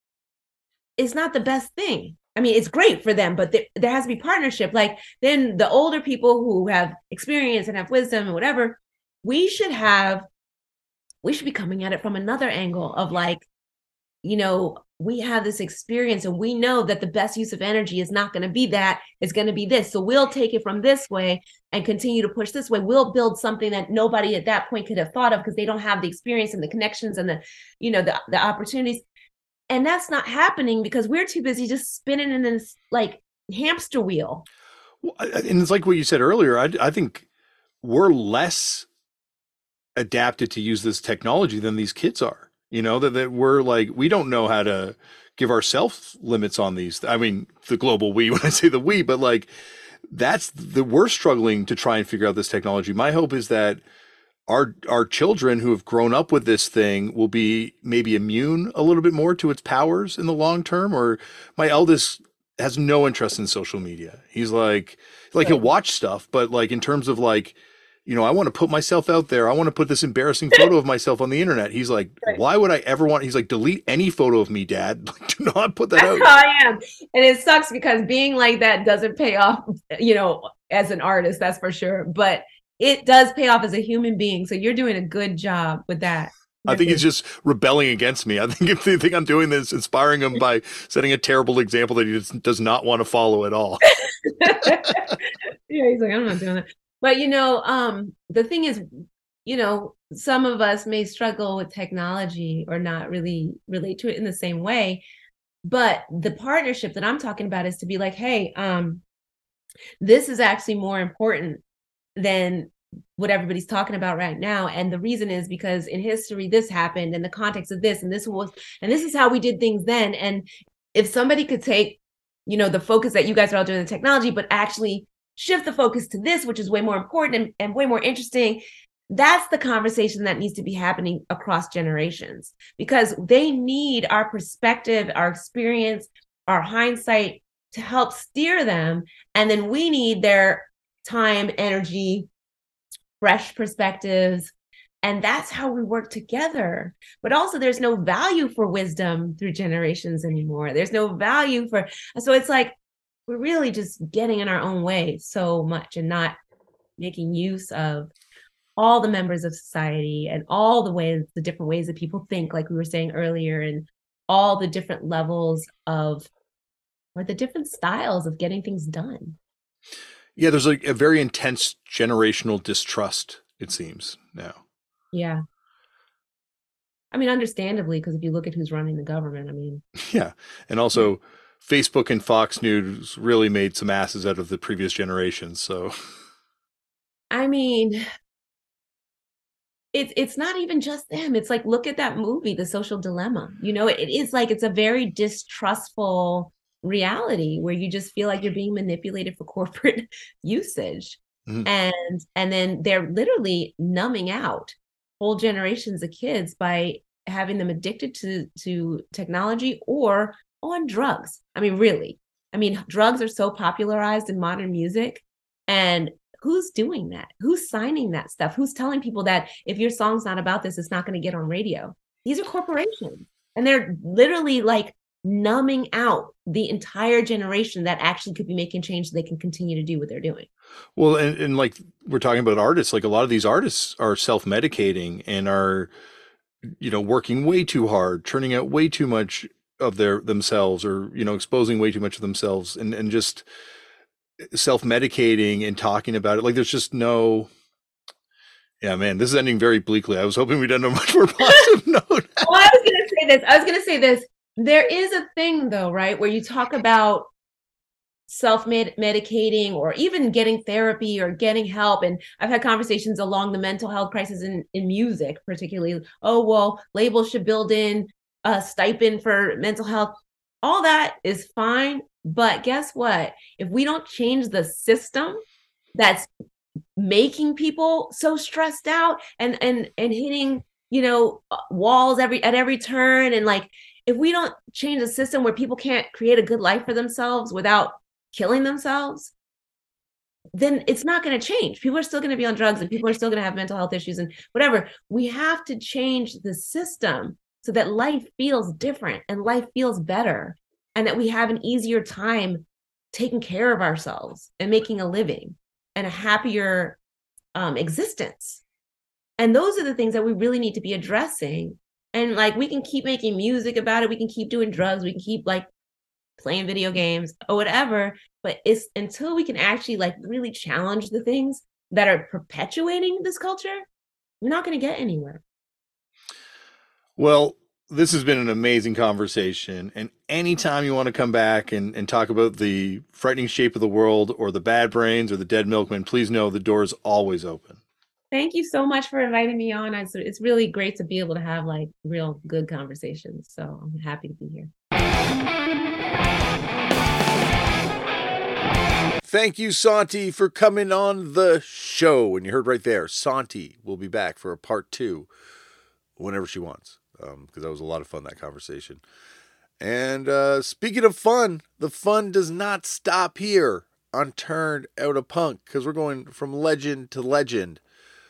it's not the best thing. I mean, it's great for them, but there, there has to be partnership. Like, then the older people who have experience and have wisdom and whatever, we should have, we should be coming at it from another angle of like, you know, we have this experience and we know that the best use of energy is not going to be that, it's going to be this. So we'll take it from this way and continue to push this way. We'll build something that nobody at that point could have thought of because they don't have the experience and the connections and the, you know, the, the opportunities. And that's not happening because we're too busy just spinning in this like hamster wheel. Well, and it's like what you said earlier. I, I think we're less adapted to use this technology than these kids are. You know, that, that we're like, we don't know how to give ourselves limits on these. I mean, the global we, when I say the we, but like, that's the, we're struggling to try and figure out this technology. My hope is that our, our children who have grown up with this thing will be maybe immune a little bit more to its powers in the long term. Or my eldest has no interest in social media. He's like, like he'll watch stuff, but like in terms of like, you know, I want to put myself out there. I want to put this embarrassing photo of myself on the internet. He's like, right. Why would I ever want, he's like, delete any photo of me, Dad. Like, do not put that That's out. how I am. And it sucks because being like that doesn't pay off, you know, as an artist, that's for sure. But it does pay off as a human being. So you're doing a good job with that. I think he's just rebelling against me. I think if they think I'm doing this, inspiring him by setting a terrible example that he just does not want to follow at all. Yeah, he's like, I'm not doing that. But, you know, um, the thing is, you know, some of us may struggle with technology or not really relate to it in the same way. But the partnership that I'm talking about is to be like, hey, um, this is actually more important than what everybody's talking about right now. And the reason is because in history, this happened in the context of this, and this was, and this is how we did things then. And if somebody could take, you know, the focus that you guys are all doing in technology, but actually shift the focus to this, which is way more important and, and way more interesting. That's the conversation that needs to be happening across generations, because they need our perspective, our experience, our hindsight to help steer them. And then we need their time, energy, fresh perspectives. And that's how we work together. But also there's no value for wisdom through generations anymore. There's no value for, so it's like, we're really just getting in our own way so much and not making use of all the members of society and all the ways, the different ways that people think, like we were saying earlier, and all the different levels of, or the different styles of getting things done. Yeah, there's like a very intense generational distrust, it seems now. Yeah. I mean, understandably, because if you look at who's running the government, I mean. Yeah. And also, yeah. Facebook and Fox News really made some asses out of the previous generations. So, I mean, it's it's not even just them. It's like, look at that movie, The Social Dilemma. You know, it is like, it's a very distrustful reality where you just feel like you're being manipulated for corporate usage. Mm-hmm. And and then they're literally numbing out whole generations of kids by having them addicted to to technology or on drugs. I mean, really. I mean, drugs are so popularized in modern music, and who's doing that? Who's signing that stuff? Who's telling people that if your song's not about this, it's not going to get on radio? These are corporations, and they're literally like numbing out the entire generation that actually could be making change so they can continue to do what they're doing. Well, and, and like we're talking about artists, like a lot of these artists are self-medicating and are, you know, working way too hard, turning out way too much of their themselves, or, you know, exposing way too much of themselves, and, and just self-medicating and talking about it. Like there's just no, yeah, man, this is ending very bleakly. I was hoping we'd end on a much more positive note. Well, I was going to say this. I was going to say this. There is a thing though, right? Where you talk about self-medicating or even getting therapy or getting help. And I've had conversations along the mental health crisis in, in music, particularly, oh, well, labels should build in a stipend for mental health. All that is fine. But guess what? If we don't change the system that's making people so stressed out and and and hitting, you know, walls every at every turn, and like, if we don't change the system where people can't create a good life for themselves without killing themselves, then it's not going to change. People are still going to be on drugs, and people are still going to have mental health issues and whatever. We have to change the system so that life feels different and life feels better, and that we have an easier time taking care of ourselves and making a living and a happier um, existence. And those are the things that we really need to be addressing. And like, we can keep making music about it. We can keep doing drugs. We can keep like playing video games or whatever. But it's until we can actually like really challenge the things that are perpetuating this culture, we're not going to get anywhere. Well, this has been an amazing conversation. And anytime you want to come back and, and talk about the frightening shape of the world or the bad brains or the dead milkmen, please know the door is always open. Thank you so much for inviting me on. It's, it's really great to be able to have like real good conversations. So I'm happy to be here. Thank you, Santi, for coming on the show. And you heard right there, Santi will be back for a part two whenever she wants, because um, that was a lot of fun, that conversation. And uh, speaking of fun, the fun does not stop here on Turned Out a Punk, because we're going from legend to legend.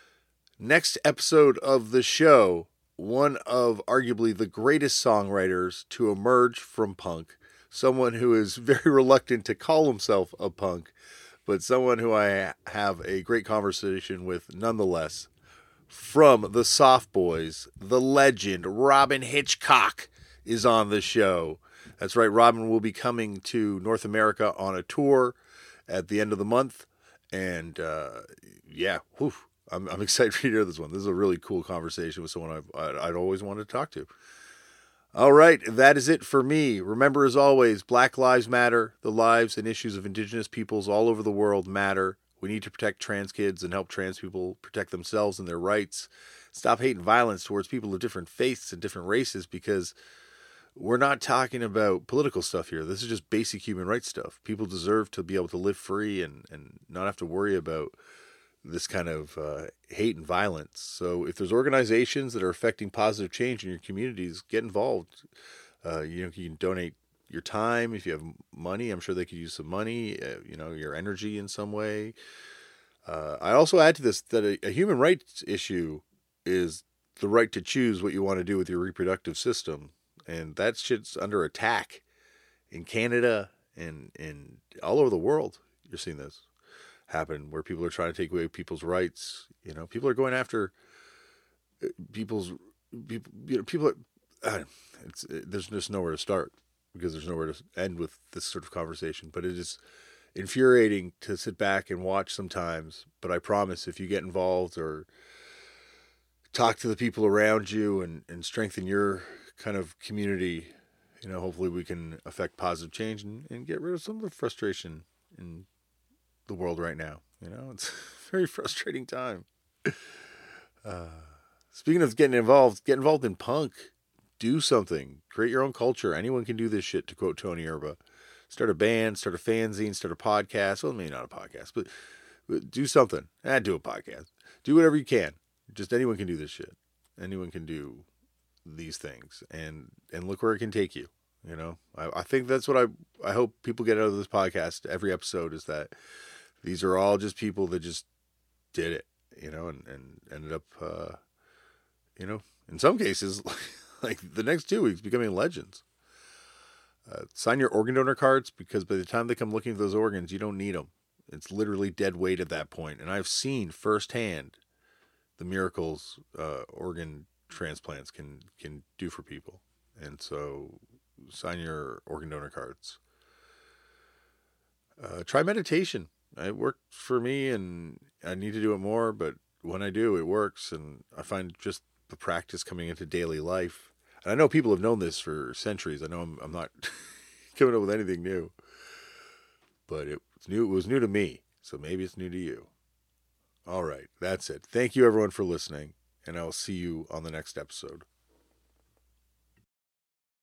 Next episode of the show, one of arguably the greatest songwriters to emerge from punk, someone who is very reluctant to call himself a punk, but someone who I have a great conversation with nonetheless. From the Soft Boys, the legend Robyn Hitchcock is on the show. That's right, Robyn will be coming to North America on a tour at the end of the month. And uh, yeah, whew, I'm, I'm excited to hear this one. This is a really cool conversation with someone I've, I'd, I'd always wanted to talk to. All right, that is it for me. Remember, as always, Black Lives Matter. The lives and issues of Indigenous peoples all over the world matter. We need to protect trans kids and help trans people protect themselves and their rights. Stop hate and violence towards people of different faiths and different races, because we're not talking about political stuff here. This is just basic human rights stuff. People deserve to be able to live free and, and not have to worry about this kind of uh, hate and violence. So if there's organizations that are affecting positive change in your communities, get involved. Uh, you know, you can donate your time. If you have money, I'm sure they could use some money, uh, you know, your energy in some way. Uh, I also add to this that a, a human rights issue is the right to choose what you want to do with your reproductive system. And that shit's under attack in Canada and, and all over the world. You're seeing this happen where people are trying to take away people's rights. You know, people are going after people's people, you know, people are, uh, it's, it, there's just nowhere to start, because there's nowhere to end with this sort of conversation. But it is infuriating to sit back and watch sometimes. But I promise, if you get involved or talk to the people around you and, and strengthen your kind of community, you know, hopefully we can affect positive change and, and get rid of some of the frustration in the world right now. You know, it's a very frustrating time. Uh, speaking of getting involved, get involved in punk. Do something. Create your own culture. Anyone can do this shit, to quote Tony Erba. Start a band, start a fanzine, start a podcast. Well, maybe not a podcast, but, but do something. Ah, do a podcast. Do whatever you can. Just anyone can do this shit. Anyone can do these things. And and look where it can take you. You know, I, I think that's what I, I hope people get out of this podcast every episode, is that These are all just people that just did it, you know, and, and ended up, uh, you know, in some cases, like the next two weeks, becoming legends. Uh, sign your organ donor cards, because by the time they come looking for those organs, you don't need them. It's literally dead weight at that point. And I've seen firsthand the miracles uh, organ transplants can can do for people. And so sign your organ donor cards. Uh, try meditation. It worked for me, and I need to do it more, but when I do, it works. And I find just the practice coming into daily life. And I know people have known this for centuries. I know I'm, I'm not coming up with anything new, but it was new. It was new to me, so maybe it's new to you. All right, that's it. Thank you, everyone, for listening, and I will see you on the next episode.